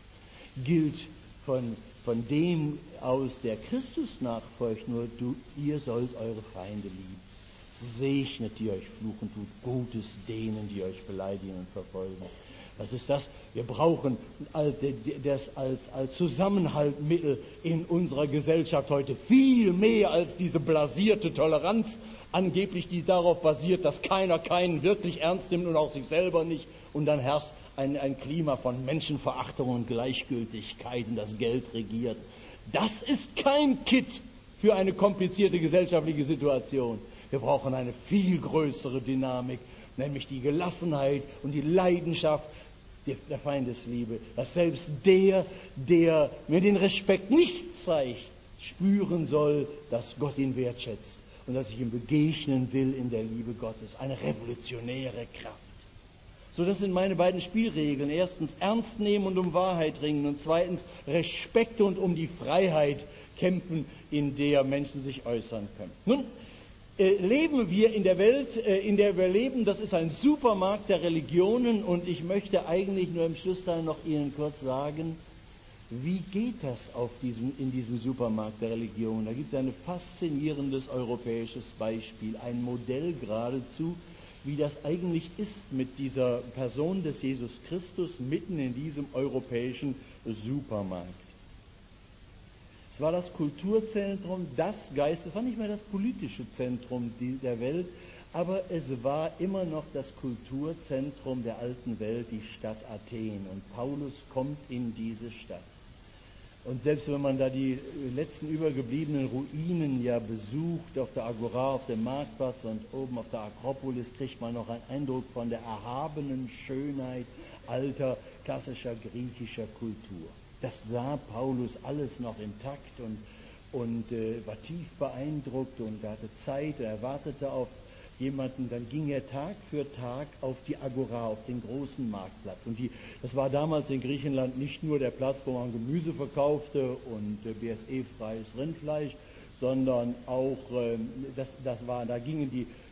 gilt Von, von dem aus, der Christus nachfolgt, nur du, ihr sollt eure Feinde lieben. Segnet, die euch fluchen, tut Gutes denen, die euch beleidigen und verfolgen. Was ist das? Wir brauchen das als, als Zusammenhaltmittel in unserer Gesellschaft heute viel mehr als diese blasierte Toleranz, angeblich die darauf basiert, dass keiner keinen wirklich ernst nimmt und auch sich selber nicht. Und dann herrscht Ein, ein Klima von Menschenverachtung und Gleichgültigkeit, und das Geld regiert. Das ist kein Kit für eine komplizierte gesellschaftliche Situation. Wir brauchen eine viel größere Dynamik, nämlich die Gelassenheit und die Leidenschaft der Feindesliebe, dass selbst der, der mir den Respekt nicht zeigt, spüren soll, dass Gott ihn wertschätzt und dass ich ihm begegnen will in der Liebe Gottes. Eine revolutionäre Kraft. So, das sind meine beiden Spielregeln. Erstens ernst nehmen und um Wahrheit ringen. Und zweitens Respekt und um die Freiheit kämpfen, in der Menschen sich äußern können. Nun, äh, leben wir in der Welt, äh, in der wir leben, das ist ein Supermarkt der Religionen. Und ich möchte eigentlich nur im Schlussteil noch Ihnen kurz sagen, wie geht das auf diesem, in diesem Supermarkt der Religionen? Da gibt es ein faszinierendes europäisches Beispiel, ein Modell geradezu, wie das eigentlich ist mit dieser Person des Jesus Christus mitten in diesem europäischen Supermarkt. Es war das Kulturzentrum, das Geistes, es war nicht mehr das politische Zentrum der Welt, aber es war immer noch das Kulturzentrum der alten Welt, die Stadt Athen. Und Paulus kommt in diese Stadt. Und selbst wenn man da die letzten übergebliebenen Ruinen ja besucht, auf der Agora, auf dem Marktplatz und oben auf der Akropolis, kriegt man noch einen Eindruck von der erhabenen Schönheit alter, klassischer griechischer Kultur. Das sah Paulus alles noch intakt und, und äh, war tief beeindruckt und er hatte Zeit, er wartete auf jemanden, dann ging er Tag für Tag auf die Agora, auf den großen Marktplatz. Und die, das war damals in Griechenland nicht nur der Platz, wo man Gemüse verkaufte und äh, B S E-freies Rindfleisch, sondern auch, äh, das, das war, da gingen die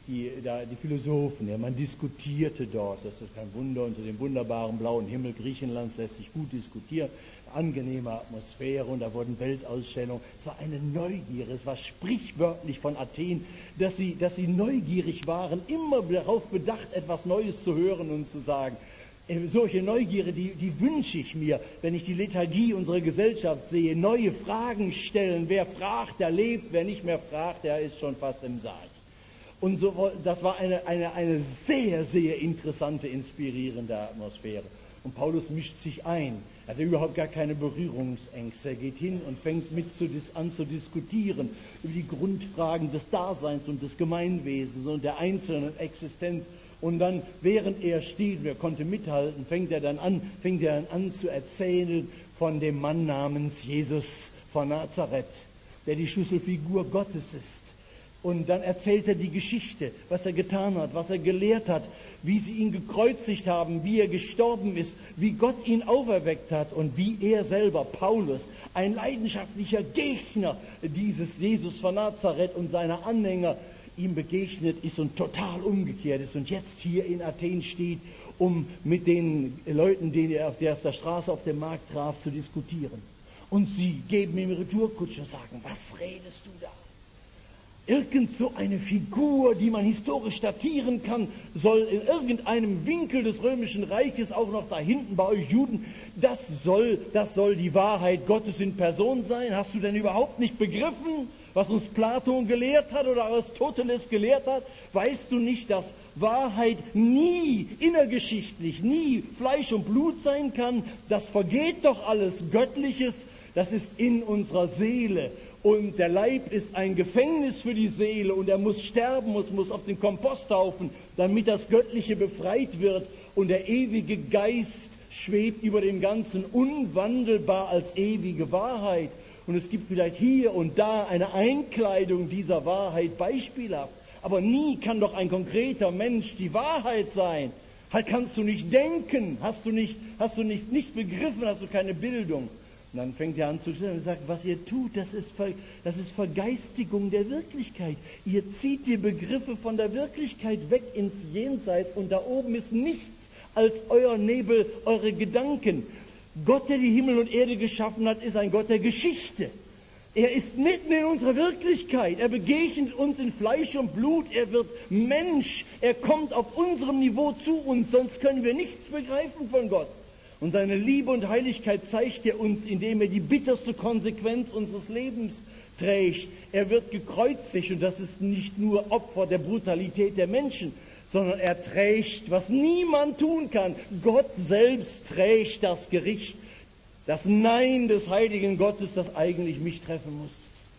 die, da, die Philosophen, ja, man diskutierte dort, das ist kein Wunder, unter dem wunderbaren blauen Himmel Griechenlands lässt sich gut diskutieren, angenehme Atmosphäre und da wurden Weltausstellungen. Es war eine Neugier, es war sprichwörtlich von Athen, dass sie, dass sie neugierig waren, immer darauf bedacht, etwas Neues zu hören und zu sagen. Solche Neugierde, die, die wünsche ich mir, wenn ich die Lethargie unserer Gesellschaft sehe. Neue Fragen stellen. Wer fragt, der lebt. Wer nicht mehr fragt, der ist schon fast im Sarg. Und so, das war eine, eine, eine sehr, sehr interessante, inspirierende Atmosphäre. Und Paulus mischt sich ein. Er hat überhaupt gar keine Berührungsängste. Er geht hin und fängt mit zu, an zu diskutieren über die Grundfragen des Daseins und des Gemeinwesens und der einzelnen Existenz. Und dann, während er steht, wer konnte mithalten, fängt er dann an, fängt er dann an zu erzählen von dem Mann namens Jesus von Nazareth, der die Schlüsselfigur Gottes ist. Und dann erzählt er die Geschichte, was er getan hat, was er gelehrt hat, wie sie ihn gekreuzigt haben, wie er gestorben ist, wie Gott ihn auferweckt hat und wie er selber, Paulus, ein leidenschaftlicher Gegner dieses Jesus von Nazareth und seiner Anhänger, ihm begegnet ist und total umgekehrt ist und jetzt hier in Athen steht, um mit den Leuten, die er auf der, auf der Straße, auf dem Markt traf, zu diskutieren. Und sie geben ihm Retourkutsche und sagen, was redest du da? Irgend so eine Figur, die man historisch datieren kann, soll in irgendeinem Winkel des Römischen Reiches, auch noch da hinten bei euch Juden, das soll, das soll die Wahrheit Gottes in Person sein. Hast du denn überhaupt nicht begriffen, was uns Platon gelehrt hat oder Aristoteles gelehrt hat? Weißt du nicht, dass Wahrheit nie innergeschichtlich, nie Fleisch und Blut sein kann? Das vergeht doch alles Göttliches, das ist in unserer Seele. Und der Leib ist ein Gefängnis für die Seele und er muss sterben, muss, muss auf den Komposthaufen, damit das Göttliche befreit wird. Und der ewige Geist schwebt über dem Ganzen unwandelbar als ewige Wahrheit. Und es gibt vielleicht hier und da eine Einkleidung dieser Wahrheit beispielhaft. Aber nie kann doch ein konkreter Mensch die Wahrheit sein. Halt kannst du nicht denken, hast du nicht, hast du nicht, nicht begriffen, hast du keine Bildung. Und dann fängt er an zu stellen und sagt, was ihr tut, das ist, Ver, das ist Vergeistigung der Wirklichkeit. Ihr zieht die Begriffe von der Wirklichkeit weg ins Jenseits und da oben ist nichts als euer Nebel, eure Gedanken. Gott, der die Himmel und Erde geschaffen hat, ist ein Gott der Geschichte. Er ist mitten in unserer Wirklichkeit. Er begegnet uns in Fleisch und Blut. Er wird Mensch. Er kommt auf unserem Niveau zu uns, sonst können wir nichts begreifen von Gott. Und seine Liebe und Heiligkeit zeigt er uns, indem er die bitterste Konsequenz unseres Lebens trägt. Er wird gekreuzigt und das ist nicht nur Opfer der Brutalität der Menschen, sondern er trägt, was niemand tun kann. Gott selbst trägt das Gericht, das Nein des heiligen Gottes, das eigentlich mich treffen muss.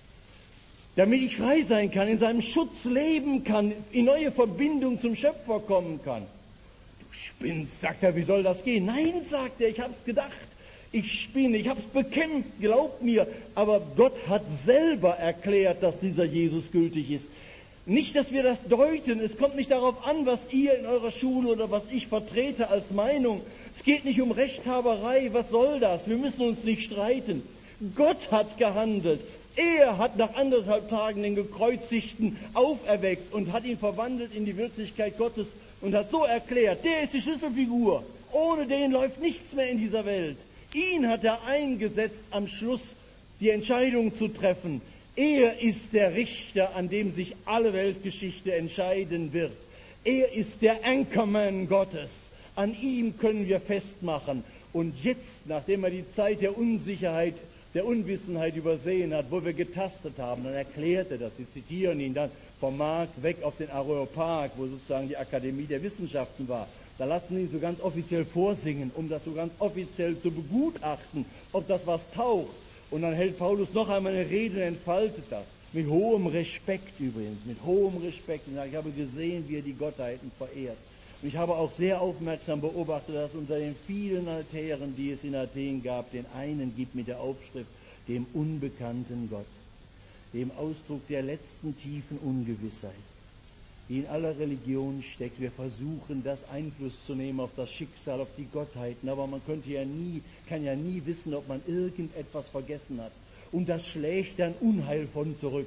Damit ich frei sein kann, in seinem Schutz leben kann, in neue Verbindung zum Schöpfer kommen kann. Spinnst, sagt er, wie soll das gehen? Nein, sagt er, ich hab's gedacht, ich spinne, ich hab's bekämpft, glaubt mir. Aber Gott hat selber erklärt, dass dieser Jesus gültig ist. Nicht, dass wir das deuten, es kommt nicht darauf an, was ihr in eurer Schule oder was ich vertrete als Meinung. Es geht nicht um Rechthaberei, was soll das? Wir müssen uns nicht streiten. Gott hat gehandelt. Er hat nach anderthalb Tagen den Gekreuzigten auferweckt und hat ihn verwandelt in die Wirklichkeit Gottes und hat so erklärt, der ist die Schlüsselfigur. Ohne den läuft nichts mehr in dieser Welt. Ihn hat er eingesetzt, am Schluss die Entscheidung zu treffen. Er ist der Richter, an dem sich alle Weltgeschichte entscheiden wird. Er ist der Anchorman Gottes. An ihm können wir festmachen. Und jetzt, nachdem er die Zeit der Unsicherheit, der Unwissenheit übersehen hat, wo wir getastet haben, dann erklärt er das. Wir zitieren ihn dann vom Markt weg auf den Areopag, wo sozusagen die Akademie der Wissenschaften war. Da lassen wir ihn so ganz offiziell vorsingen, um das so ganz offiziell zu begutachten, ob das was taugt. Und dann hält Paulus noch einmal eine Rede und entfaltet das. Mit hohem Respekt übrigens, mit hohem Respekt. Und ich habe gesehen, wie er die Gottheiten verehrt. Und ich habe auch sehr aufmerksam beobachtet, dass unter den vielen Altären, die es in Athen gab, den einen gibt mit der Aufschrift, dem unbekannten Gott, dem Ausdruck der letzten tiefen Ungewissheit, die in aller Religion steckt. Wir versuchen, das Einfluss zu nehmen auf das Schicksal, auf die Gottheiten, aber man könnte ja nie, kann ja nie wissen, ob man irgendetwas vergessen hat. Und das schlägt dann Unheil von zurück.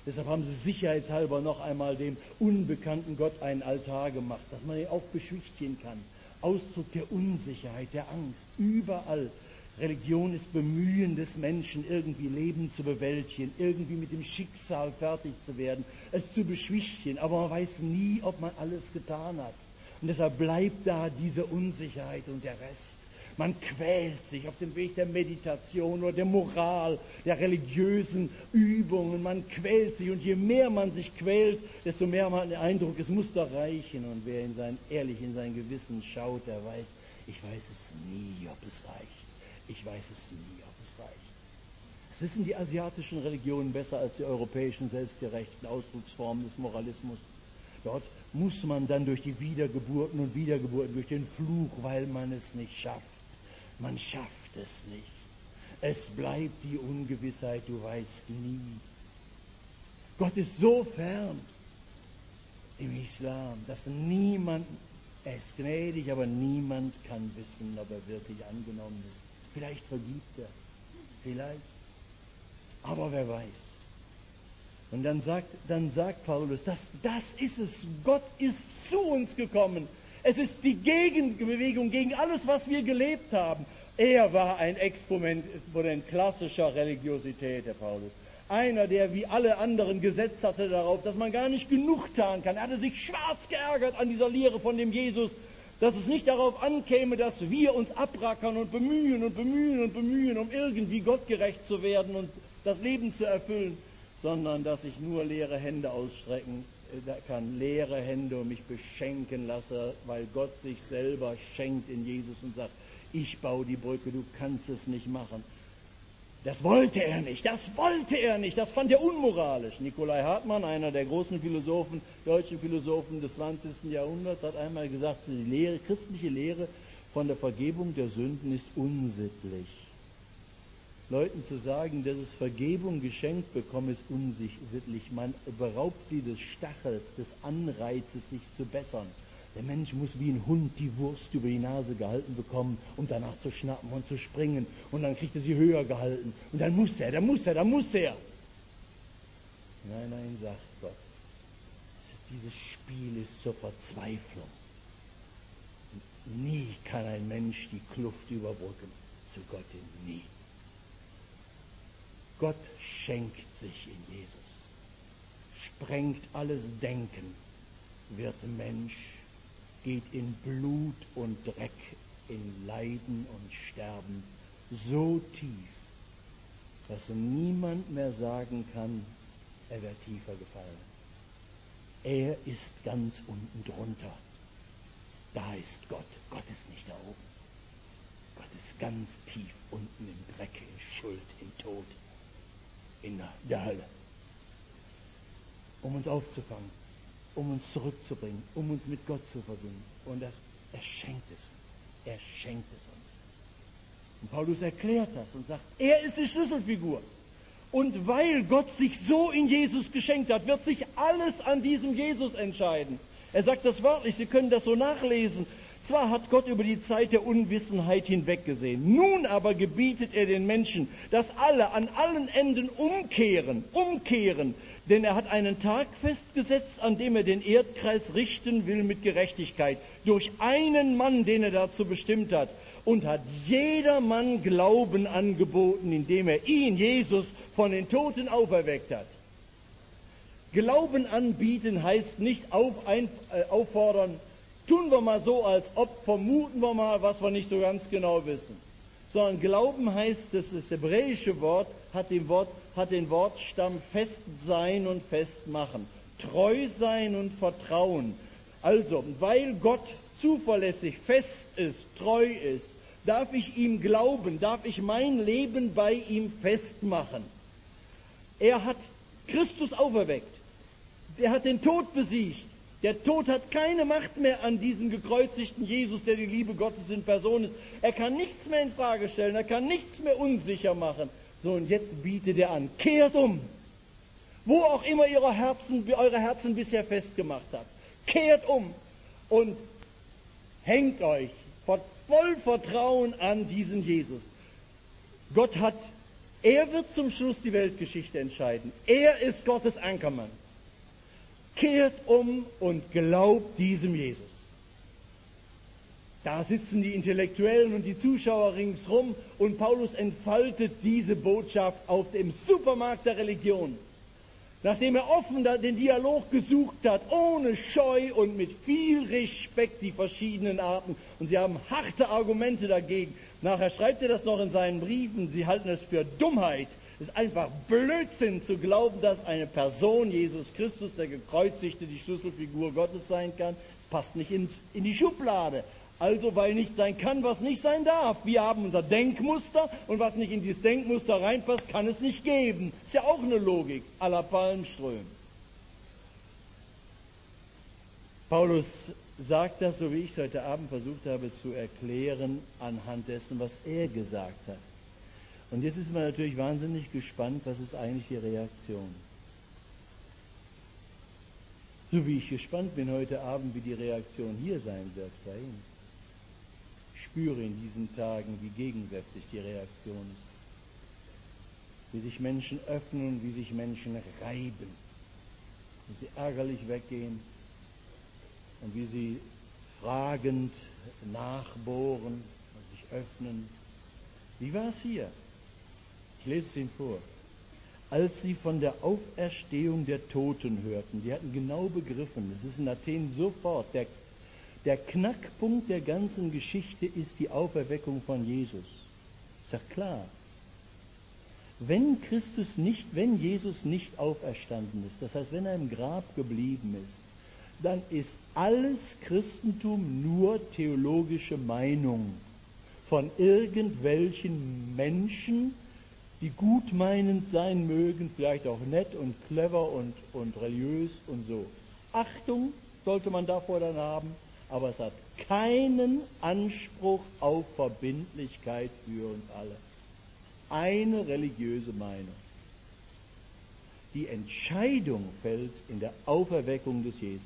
Deshalb haben sie sicherheitshalber noch einmal dem unbekannten Gott einen Altar gemacht, dass man ihn auch beschwichtigen kann. Ausdruck der Unsicherheit, der Angst, überall. Religion ist Bemühen des Menschen, irgendwie Leben zu bewältigen, irgendwie mit dem Schicksal fertig zu werden, es zu beschwichtigen, aber man weiß nie, ob man alles getan hat. Und deshalb bleibt da diese Unsicherheit und der Rest. Man quält sich auf dem Weg der Meditation oder der Moral, der religiösen Übungen. Man quält sich und je mehr man sich quält, desto mehr hat man den Eindruck, es muss doch reichen. Und wer in sein, ehrlich in sein Gewissen schaut, der weiß, ich weiß es nie, ob es reicht. Ich weiß es nie, ob es reicht. Das wissen die asiatischen Religionen besser als die europäischen selbstgerechten Ausdrucksformen des Moralismus. Dort muss man dann durch die Wiedergeburten und Wiedergeburten, durch den Fluch, weil man es nicht schafft. Man schafft es nicht. Es bleibt die Ungewissheit, du weißt nie. Gott ist so fern im Islam, dass niemand, er ist gnädig, aber niemand kann wissen, ob er wirklich angenommen ist. Vielleicht vergibt er, vielleicht, aber wer weiß. Und dann sagt, dann sagt Paulus, das, das ist es, Gott ist zu uns gekommen. Es ist die Gegenbewegung gegen alles, was wir gelebt haben. Er war ein Exponent klassischer Religiosität, Herr Paulus. Einer, der wie alle anderen gesetzt hatte darauf, dass man gar nicht genug tun kann. Er hatte sich schwarz geärgert an dieser Lehre von dem Jesus, dass es nicht darauf ankäme, dass wir uns abrackern und bemühen und bemühen und bemühen, um irgendwie gottgerecht zu werden und das Leben zu erfüllen, sondern dass ich nur leere Hände ausstrecken kann, leere Hände und mich beschenken lasse, weil Gott sich selber schenkt in Jesus und sagt, ich baue die Brücke, du kannst es nicht machen. Das wollte er nicht, das wollte er nicht, das fand er unmoralisch. Nikolai Hartmann, einer der großen Philosophen, deutschen Philosophen des zwanzigsten Jahrhunderts, hat einmal gesagt, die Lehre, christliche Lehre von der Vergebung der Sünden ist unsittlich. Leuten zu sagen, dass es Vergebung geschenkt bekommen, ist unsittlich. Man beraubt sie des Stachels, des Anreizes, sich zu bessern. Der Mensch muss wie ein Hund die Wurst über die Nase gehalten bekommen, um danach zu schnappen und zu springen. Und dann kriegt er sie höher gehalten. Und dann muss er, dann muss er, dann muss er. Nein, nein, sagt Gott. Dieses Spiel ist zur Verzweiflung. Nie kann ein Mensch die Kluft überbrücken zu Gott hin. Nie. Gott schenkt sich in Jesus. Sprengt alles Denken, wird Mensch, geht in Blut und Dreck, in Leiden und Sterben so tief, dass niemand mehr sagen kann, er wäre tiefer gefallen. Er ist ganz unten drunter. Da ist Gott. Gott ist nicht da oben. Gott ist ganz tief unten im Dreck, in Schuld, in Tod, in der Hölle. Um uns aufzufangen, um uns zurückzubringen, um uns mit Gott zu verbinden. Und das, er schenkt es uns. Er schenkt es uns. Und Paulus erklärt das und sagt, er ist die Schlüsselfigur. Und weil Gott sich so in Jesus geschenkt hat, wird sich alles an diesem Jesus entscheiden. Er sagt das wörtlich, Sie können das so nachlesen. Zwar hat Gott über die Zeit der Unwissenheit hinweggesehen, nun aber gebietet er den Menschen, dass alle an allen Enden umkehren, umkehren. Denn er hat einen Tag festgesetzt, an dem er den Erdkreis richten will mit Gerechtigkeit. Durch einen Mann, den er dazu bestimmt hat. Und hat jedermann Glauben angeboten, indem er ihn, Jesus, von den Toten auferweckt hat. Glauben anbieten heißt nicht auf, ein, äh, auffordern, tun wir mal so, als ob, vermuten wir mal, was wir nicht so ganz genau wissen. Sondern Glauben heißt, das, das hebräische Wort hat den, Wort hat den Wortstamm fest sein und festmachen. Treu sein und vertrauen. Also, weil Gott zuverlässig, fest ist, treu ist, darf ich ihm glauben, darf ich mein Leben bei ihm festmachen. Er hat Christus auferweckt. Er hat den Tod besiegt. Der Tod hat keine Macht mehr an diesen gekreuzigten Jesus, der die Liebe Gottes in Person ist. Er kann nichts mehr in Frage stellen, er kann nichts mehr unsicher machen. So, und jetzt bietet er an, kehrt um. Wo auch immer eure Herzen, eure Herzen bisher festgemacht habt. Kehrt um und hängt euch voll Vertrauen an diesen Jesus. Gott hat Er wird zum Schluss die Weltgeschichte entscheiden. Er ist Gottes Ankermann. Kehrt um und glaubt diesem Jesus. Da sitzen die Intellektuellen und die Zuschauer ringsrum und Paulus entfaltet diese Botschaft auf dem Supermarkt der Religion. Nachdem er offen den Dialog gesucht hat, ohne Scheu und mit viel Respekt die verschiedenen Arten. Und sie haben harte Argumente dagegen. Nachher schreibt er das noch in seinen Briefen. Sie halten es für Dummheit. Es ist einfach Blödsinn zu glauben, dass eine Person, Jesus Christus, der Gekreuzigte, die Schlüsselfigur Gottes sein kann. Es passt nicht ins, in die Schublade. Also, weil nicht sein kann, was nicht sein darf. Wir haben unser Denkmuster und was nicht in dieses Denkmuster reinpasst, kann es nicht geben. Ist ja auch eine Logik à la Palmström. Paulus sagt das, so wie ich es heute Abend versucht habe zu erklären, anhand dessen, was er gesagt hat. Und jetzt ist man natürlich wahnsinnig gespannt, was ist eigentlich die Reaktion. So wie ich gespannt bin heute Abend, wie die Reaktion hier sein wird bei Ihnen. Ich spüre in diesen Tagen, wie gegensätzlich die Reaktion ist. Wie sich Menschen öffnen, wie sich Menschen reiben. Wie sie ärgerlich weggehen und wie sie fragend nachbohren und sich öffnen. Wie war es hier? Ich lese es Ihnen vor. Als sie von der Auferstehung der Toten hörten, die hatten genau begriffen, es ist in Athen sofort, der, der Knackpunkt der ganzen Geschichte ist die Auferweckung von Jesus. Ist ja klar. Wenn Christus nicht, wenn Jesus nicht auferstanden ist, das heißt, wenn er im Grab geblieben ist, dann ist alles Christentum nur theologische Meinung von irgendwelchen Menschen, die gutmeinend sein mögen, vielleicht auch nett und clever und, und religiös und so. Achtung sollte man davor dann haben, aber es hat keinen Anspruch auf Verbindlichkeit für uns alle. Es ist eine religiöse Meinung. Die Entscheidung fällt in der Auferweckung des Jesus.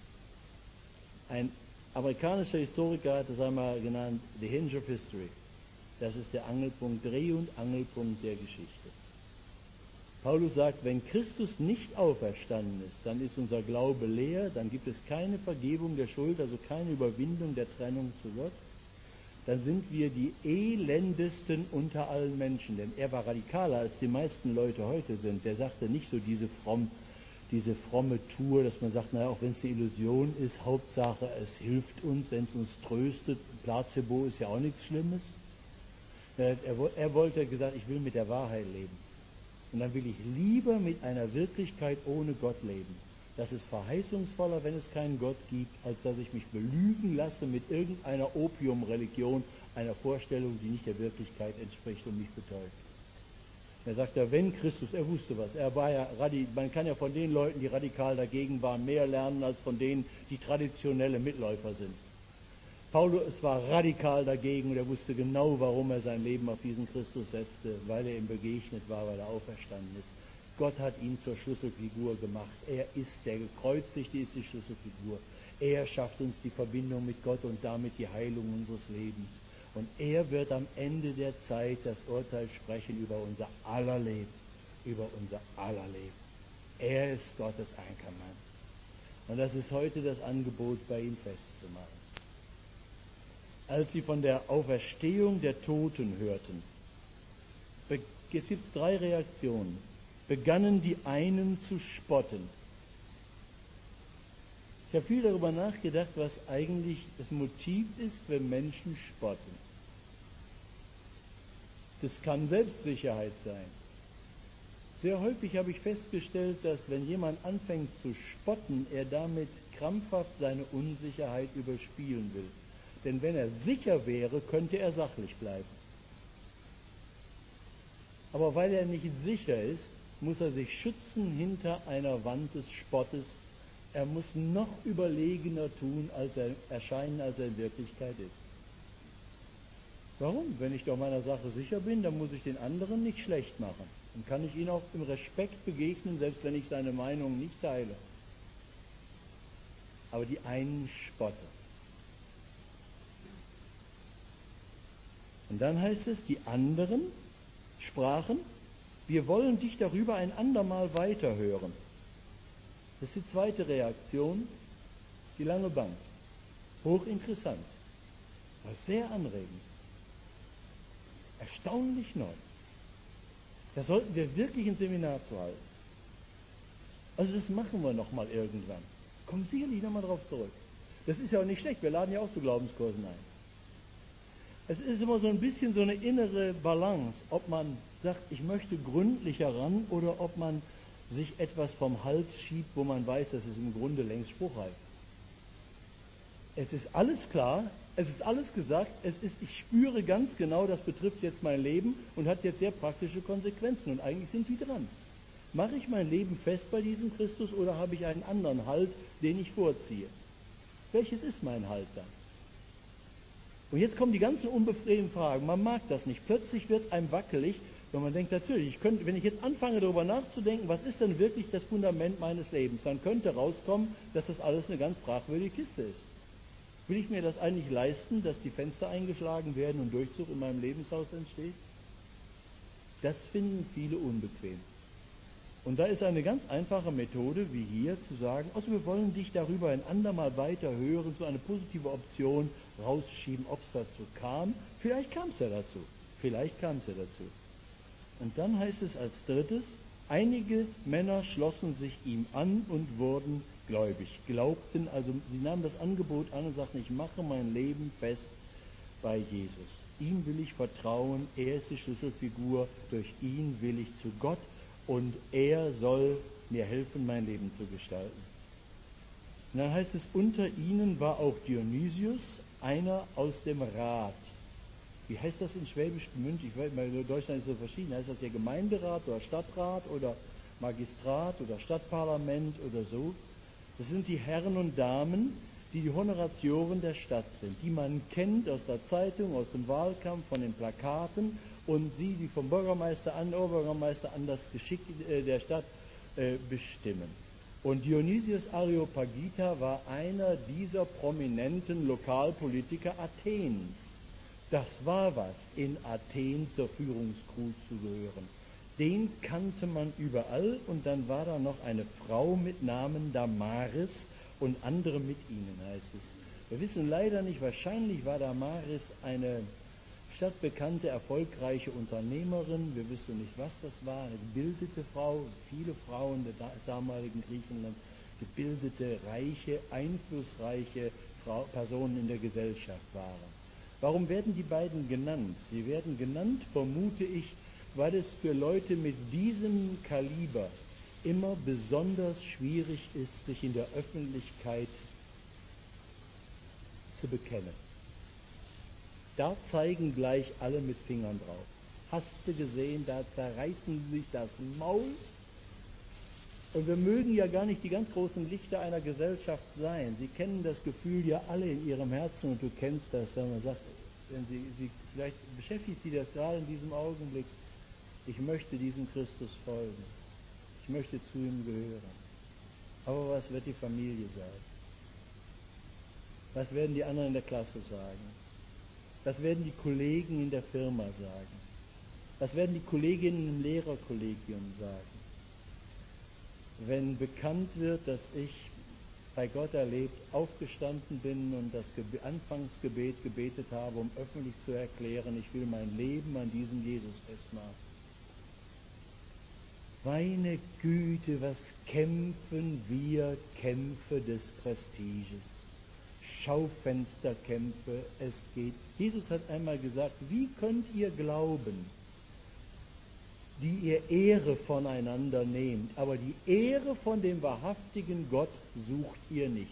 Ein amerikanischer Historiker hat es einmal genannt, the hinge of history. Das ist der Angelpunkt, Dreh- und Angelpunkt der Geschichte. Paulus sagt, wenn Christus nicht auferstanden ist, dann ist unser Glaube leer, dann gibt es keine Vergebung der Schuld, also keine Überwindung der Trennung zu Gott. Dann sind wir die elendesten unter allen Menschen, denn er war radikaler als die meisten Leute heute sind. Der sagte nicht so diese fromm, diese fromme Tour, dass man sagt, naja, auch wenn es eine Illusion ist, Hauptsache es hilft uns, wenn es uns tröstet, Placebo ist ja auch nichts Schlimmes. Er, er wollte gesagt, ich will mit der Wahrheit leben. Und dann will ich lieber mit einer Wirklichkeit ohne Gott leben. Das ist verheißungsvoller, wenn es keinen Gott gibt, als dass ich mich belügen lasse mit irgendeiner Opiumreligion, einer Vorstellung, die nicht der Wirklichkeit entspricht und mich betäubt. Er sagt ja, wenn Christus, er wusste was, er war ja, man kann ja von den Leuten, die radikal dagegen waren, mehr lernen, als von denen, die traditionelle Mitläufer sind. Paulus war radikal dagegen und er wusste genau, warum er sein Leben auf diesen Christus setzte, weil er ihm begegnet war, weil er auferstanden ist. Gott hat ihn zur Schlüsselfigur gemacht. Er ist der Gekreuzigte, ist die Schlüsselfigur. Er schafft uns die Verbindung mit Gott und damit die Heilung unseres Lebens. Und er wird am Ende der Zeit das Urteil sprechen über unser aller Leben. Über unser aller Leben. Er ist Gottes Ankermann. Und das ist heute das Angebot, bei ihm festzumachen. Als sie von der Auferstehung der Toten hörten, jetzt gibt es drei Reaktionen, begannen die einen zu spotten. Ich habe viel darüber nachgedacht, was eigentlich das Motiv ist, wenn Menschen spotten. Das kann Selbstsicherheit sein. Sehr häufig habe ich festgestellt, dass wenn jemand anfängt zu spotten, er damit krampfhaft seine Unsicherheit überspielen will. Denn wenn er sicher wäre, könnte er sachlich bleiben. Aber weil er nicht sicher ist, muss er sich schützen hinter einer Wand des Spottes. Er muss noch überlegener tun, als er erscheinen, als er in Wirklichkeit ist. Warum? Wenn ich doch meiner Sache sicher bin, dann muss ich den anderen nicht schlecht machen. Dann kann ich ihm auch im Respekt begegnen, selbst wenn ich seine Meinung nicht teile. Aber die einen spotten. Und dann heißt es, die anderen sprachen, wir wollen dich darüber ein andermal weiterhören. Das ist die zweite Reaktion, die lange Bank. Hochinteressant, aber sehr anregend. Erstaunlich neu. Da sollten wir wirklich ein Seminar zu halten. Also das machen wir noch mal irgendwann. Kommen sicherlich noch mal drauf zurück. Das ist ja auch nicht schlecht, wir laden ja auch zu Glaubenskursen ein. Es ist immer so ein bisschen so eine innere Balance, ob man sagt, ich möchte gründlicher ran oder ob man sich etwas vom Hals schiebt, wo man weiß, das ist im Grunde längst spruchreif. Es ist alles klar, es ist alles gesagt, es ist, ich spüre ganz genau, das betrifft jetzt mein Leben und hat jetzt sehr praktische Konsequenzen und eigentlich sind die dran. Mache ich mein Leben fest bei diesem Christus oder habe ich einen anderen Halt, den ich vorziehe? Welches ist mein Halt dann? Und jetzt kommen die ganzen unbefriedigenden Fragen. Man mag das nicht. Plötzlich wird es einem wackelig, wenn man denkt, natürlich, ich könnte, wenn ich jetzt anfange darüber nachzudenken, was ist denn wirklich das Fundament meines Lebens, dann könnte rauskommen, dass das alles eine ganz fragwürdige Kiste ist. Will ich mir das eigentlich leisten, dass die Fenster eingeschlagen werden und Durchzug in meinem Lebenshaus entsteht? Das finden viele unbequem. Und da ist eine ganz einfache Methode, wie hier, zu sagen, also wir wollen dich darüber ein andermal weiter hören, so eine positive Option rausschieben, ob es dazu kam. Vielleicht kam es ja dazu. Vielleicht kam es ja dazu. Und dann heißt es als drittes, einige Männer schlossen sich ihm an und wurden gläubig. Glaubten, also sie nahmen das Angebot an und sagten, ich mache mein Leben fest bei Jesus. Ihm will ich vertrauen, er ist die Schlüsselfigur, durch ihn will ich zu Gott und er soll mir helfen, mein Leben zu gestalten. Und dann heißt es, unter ihnen war auch Dionysius, einer aus dem Rat. Wie heißt das in Schwäbisch Gmünd? Ich weiß, in Deutschland ist es so verschieden. Heißt das hier Gemeinderat oder Stadtrat oder Magistrat oder Stadtparlament oder so? Das sind die Herren und Damen, die die Honoratioren der Stadt sind, die man kennt aus der Zeitung, aus dem Wahlkampf, von den Plakaten und sie, die vom Bürgermeister an, Oberbürgermeister an das Geschick äh, der Stadt äh, bestimmen. Und Dionysius Areopagita war einer dieser prominenten Lokalpolitiker Athens. Das war was, in Athen zur Führungskrew zu gehören. Den kannte man überall und dann war da noch eine Frau mit Namen Damaris und andere mit ihnen, heißt es. Wir wissen leider nicht, wahrscheinlich war Damaris eine stadtbekannte, erfolgreiche Unternehmerin. Wir wissen nicht, was das war, eine gebildete Frau, viele Frauen des damaligen Griechenland, gebildete, reiche, einflussreiche Frau, Personen in der Gesellschaft waren. Warum werden die beiden genannt? Sie werden genannt, vermute ich, weil es für Leute mit diesem Kaliber immer besonders schwierig ist, sich in der Öffentlichkeit zu bekennen. Da zeigen gleich alle mit Fingern drauf. Hast du gesehen, da zerreißen sie sich das Maul? Und wir mögen ja gar nicht die ganz großen Lichter einer Gesellschaft sein. Sie kennen das Gefühl ja alle in ihrem Herzen und du kennst das, wenn man sagt, wenn sie, sie, vielleicht beschäftigt sie das gerade in diesem Augenblick. Ich möchte diesem Christus folgen. Ich möchte zu ihm gehören. Aber was wird die Familie sagen? Was werden die anderen in der Klasse sagen? Was werden die Kollegen in der Firma sagen? Was werden die Kolleginnen im Lehrerkollegium sagen? Wenn bekannt wird, dass ich bei Gott erlebt aufgestanden bin und das Anfangsgebet gebetet habe, um öffentlich zu erklären, ich will mein Leben an diesem Jesus festmachen. Meine Güte, was kämpfen wir Kämpfe des Prestiges. Schaufensterkämpfe, es geht. Jesus hat einmal gesagt, wie könnt ihr glauben, die ihr Ehre voneinander nehmt, aber die Ehre von dem wahrhaftigen Gott sucht ihr nicht.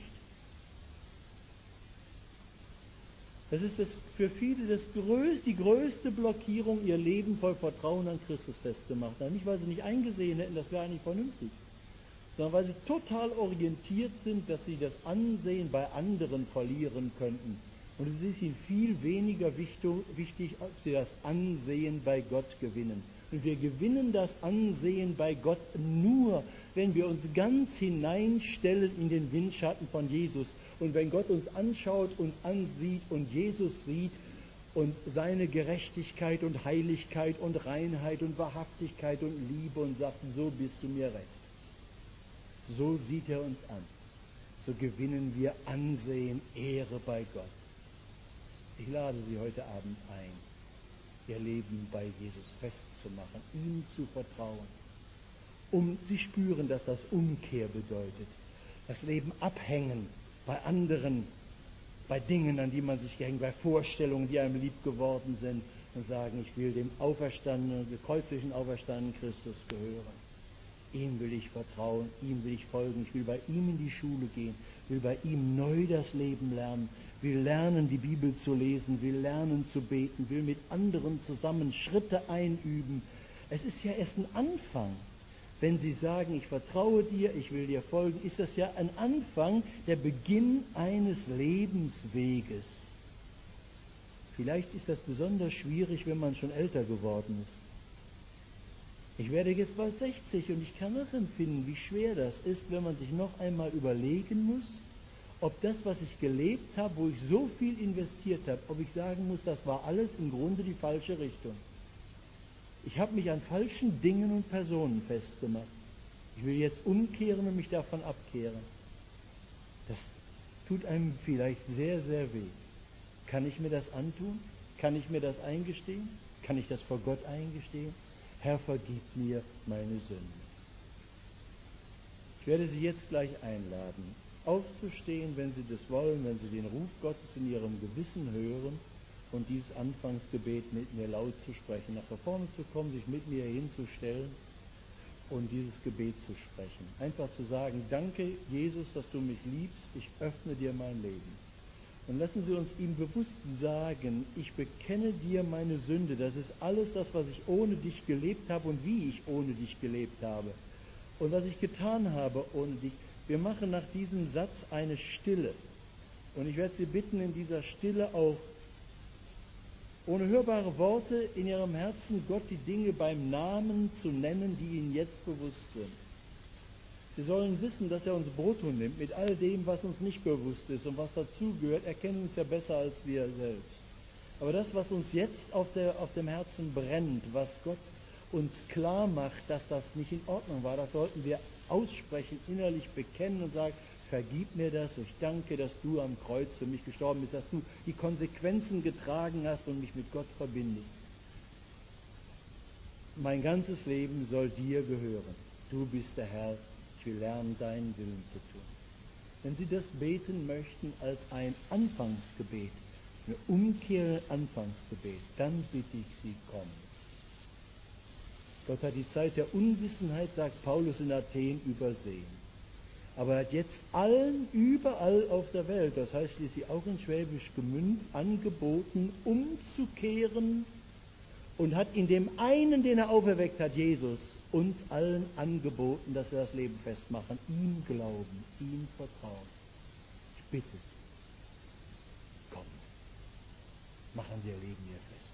Das ist das für viele das größte, die größte Blockierung, ihr Leben voll Vertrauen an Christus festgemacht haben. Nicht, weil sie nicht eingesehen hätten, das wäre eigentlich vernünftig, sondern weil sie total orientiert sind, dass sie das Ansehen bei anderen verlieren könnten. Und es ist ihnen viel weniger wichtig, ob sie das Ansehen bei Gott gewinnen. Und wir gewinnen das Ansehen bei Gott nur, wenn wir uns ganz hineinstellen in den Windschatten von Jesus. Und wenn Gott uns anschaut, uns ansieht und Jesus sieht und seine Gerechtigkeit und Heiligkeit und Reinheit und Wahrhaftigkeit und Liebe und sagt, so bist du mir recht. So sieht er uns an. So gewinnen wir Ansehen, Ehre bei Gott. Ich lade Sie heute Abend ein, Ihr Leben bei Jesus festzumachen, ihm zu vertrauen. Um, Sie spüren, dass das Umkehr bedeutet. Das Leben abhängen bei anderen, bei Dingen, an die man sich hängt, bei Vorstellungen, die einem lieb geworden sind und sagen, ich will dem auferstandenen, gekreuzigten auferstandenen Christus gehören. Ihm will ich vertrauen, ihm will ich folgen, ich will bei ihm in die Schule gehen, will bei ihm neu das Leben lernen, will lernen, die Bibel zu lesen, will lernen zu beten, will mit anderen zusammen Schritte einüben. Es ist ja erst ein Anfang. Wenn Sie sagen, ich vertraue dir, ich will dir folgen, ist das ja ein Anfang, der Beginn eines Lebensweges. Vielleicht ist das besonders schwierig, wenn man schon älter geworden ist. Ich werde jetzt bald sechzig und ich kann nachempfinden, wie schwer das ist, wenn man sich noch einmal überlegen muss, ob das, was ich gelebt habe, wo ich so viel investiert habe, ob ich sagen muss, das war alles im Grunde die falsche Richtung. Ich habe mich an falschen Dingen und Personen festgemacht. Ich will jetzt umkehren und mich davon abkehren. Das tut einem vielleicht sehr, sehr weh. Kann ich mir das antun? Kann ich mir das eingestehen? Kann ich das vor Gott eingestehen? Herr, vergib mir meine Sünden. Ich werde Sie jetzt gleich einladen, aufzustehen, wenn Sie das wollen, wenn Sie den Ruf Gottes in Ihrem Gewissen hören und dieses Anfangsgebet mit mir laut zu sprechen, nach vorne zu kommen, sich mit mir hinzustellen und dieses Gebet zu sprechen. Einfach zu sagen, danke Jesus, dass du mich liebst, ich öffne dir mein Leben. Und lassen Sie uns ihm bewusst sagen, ich bekenne dir meine Sünde, das ist alles das, was ich ohne dich gelebt habe und wie ich ohne dich gelebt habe und was ich getan habe ohne dich. Wir machen nach diesem Satz eine Stille und ich werde Sie bitten, in dieser Stille auch ohne hörbare Worte in Ihrem Herzen Gott die Dinge beim Namen zu nennen, die Ihnen jetzt bewusst sind. Sie sollen wissen, dass er uns brutto nimmt mit all dem, was uns nicht bewusst ist und was dazugehört. Er kennt uns ja besser als wir selbst. Aber das, was uns jetzt auf, der, auf dem Herzen brennt, was Gott uns klar macht, dass das nicht in Ordnung war, das sollten wir aussprechen, innerlich bekennen und sagen, vergib mir das, ich danke, dass du am Kreuz für mich gestorben bist, dass du die Konsequenzen getragen hast und mich mit Gott verbindest. Mein ganzes Leben soll dir gehören. Du bist der Herr. Ich will lernen, deinen Willen zu tun. Wenn Sie das beten möchten als ein Anfangsgebet, eine Umkehr Anfangsgebet, dann bitte ich Sie, kommen. Gott hat die Zeit der Unwissenheit, sagt Paulus in Athen, übersehen. Aber er hat jetzt allen überall auf der Welt, das heißt schließlich auch in Schwäbisch Gmünd, angeboten, umzukehren und hat in dem einen, den er auferweckt hat, Jesus, uns allen angeboten, dass wir das Leben festmachen, ihm glauben, ihm vertrauen. Ich bitte Sie, kommen Sie, machen Sie Ihr Leben hier fest.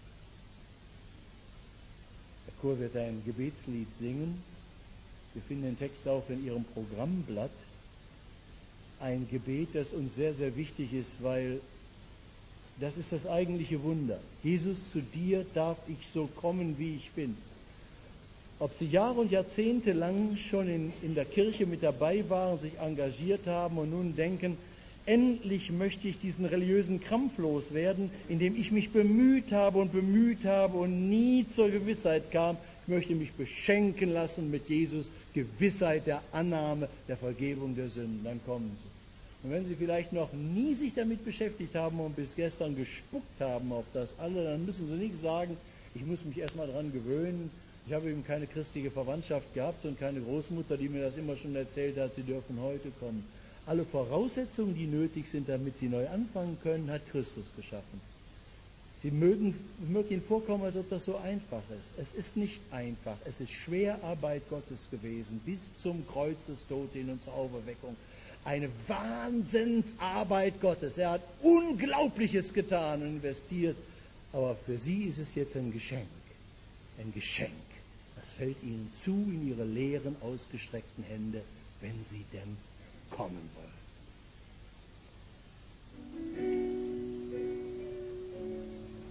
Der Chor wird ein Gebetslied singen. Wir finden den Text auch in Ihrem Programmblatt. Ein Gebet, das uns sehr, sehr wichtig ist, weil das ist das eigentliche Wunder. Jesus, zu dir darf ich so kommen, wie ich bin. Ob Sie Jahre und Jahrzehnte lang schon in, in der Kirche mit dabei waren, sich engagiert haben und nun denken, endlich möchte ich diesen religiösen Krampf loswerden, indem ich mich bemüht habe und bemüht habe und nie zur Gewissheit kam, ich möchte mich beschenken lassen mit Jesus, Gewissheit der Annahme, der Vergebung der Sünden. Dann kommen Sie. Und wenn Sie vielleicht noch nie sich damit beschäftigt haben und bis gestern gespuckt haben auf das alle, dann müssen Sie nicht sagen, ich muss mich erstmal daran gewöhnen. Ich habe eben keine christliche Verwandtschaft gehabt und keine Großmutter, die mir das immer schon erzählt hat, Sie dürfen heute kommen. Alle Voraussetzungen, die nötig sind, damit Sie neu anfangen können, hat Christus geschaffen. Sie mögen, mögen Ihnen vorkommen, als ob das so einfach ist. Es ist nicht einfach. Es ist Schwerarbeit Gottes gewesen, bis zum Kreuzestod hin und zur Auferweckung. Eine Wahnsinnsarbeit Gottes. Er hat Unglaubliches getan und investiert. Aber für Sie ist es jetzt ein Geschenk. Ein Geschenk. Das fällt Ihnen zu in Ihre leeren, ausgestreckten Hände, wenn Sie denn kommen wollen.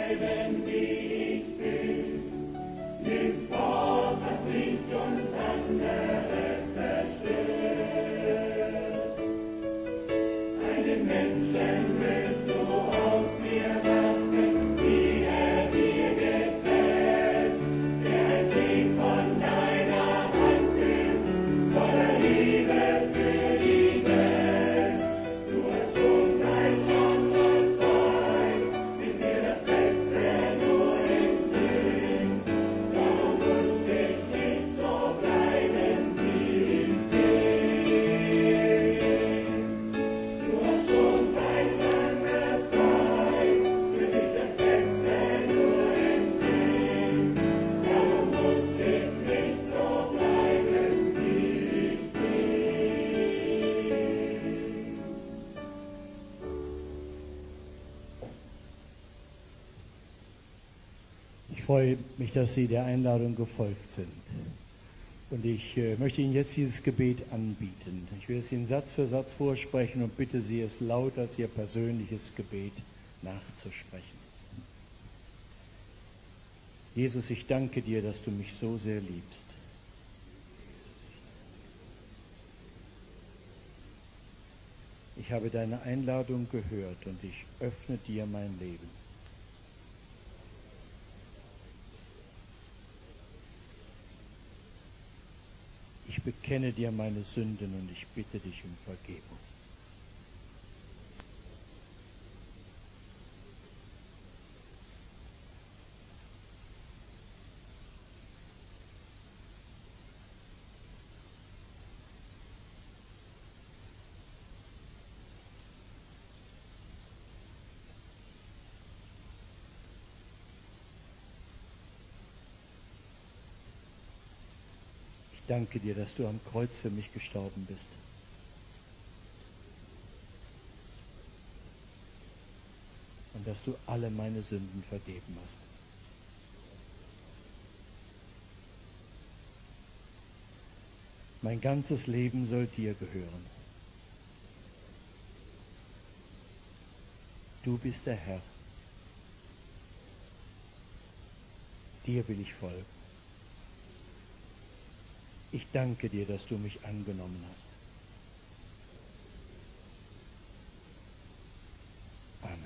Ich freue mich, dass Sie der Einladung gefolgt sind. Und ich äh, möchte Ihnen jetzt dieses Gebet anbieten. Ich will es Ihnen Satz für Satz vorsprechen und bitte Sie, es laut als Ihr persönliches Gebet nachzusprechen. Jesus, ich danke dir, dass du mich so sehr liebst. Ich habe deine Einladung gehört und ich öffne dir mein Leben. Ich bekenne dir meine Sünden und ich bitte dich um Vergebung. Ich danke dir, dass du am Kreuz für mich gestorben bist. Und dass du alle meine Sünden vergeben hast. Mein ganzes Leben soll dir gehören. Du bist der Herr. Dir will ich folgen. Ich danke dir, dass du mich angenommen hast. Amen.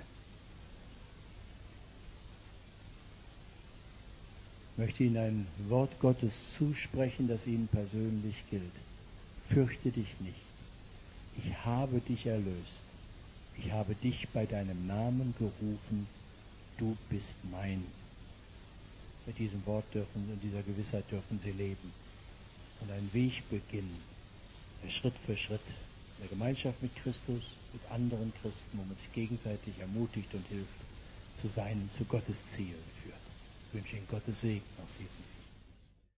Ich möchte Ihnen ein Wort Gottes zusprechen, das Ihnen persönlich gilt. Fürchte dich nicht. Ich habe dich erlöst. Ich habe dich bei deinem Namen gerufen. Du bist mein. Mit diesem Wort dürfen, in dieser Gewissheit dürfen Sie leben. Und ein Weg beginnen, der Schritt für Schritt, in der Gemeinschaft mit Christus, mit anderen Christen, wo man sich gegenseitig ermutigt und hilft, zu seinem, zu Gottes Zielen führt. Ich wünsche Ihnen Gottes Segen auf jeden Fall.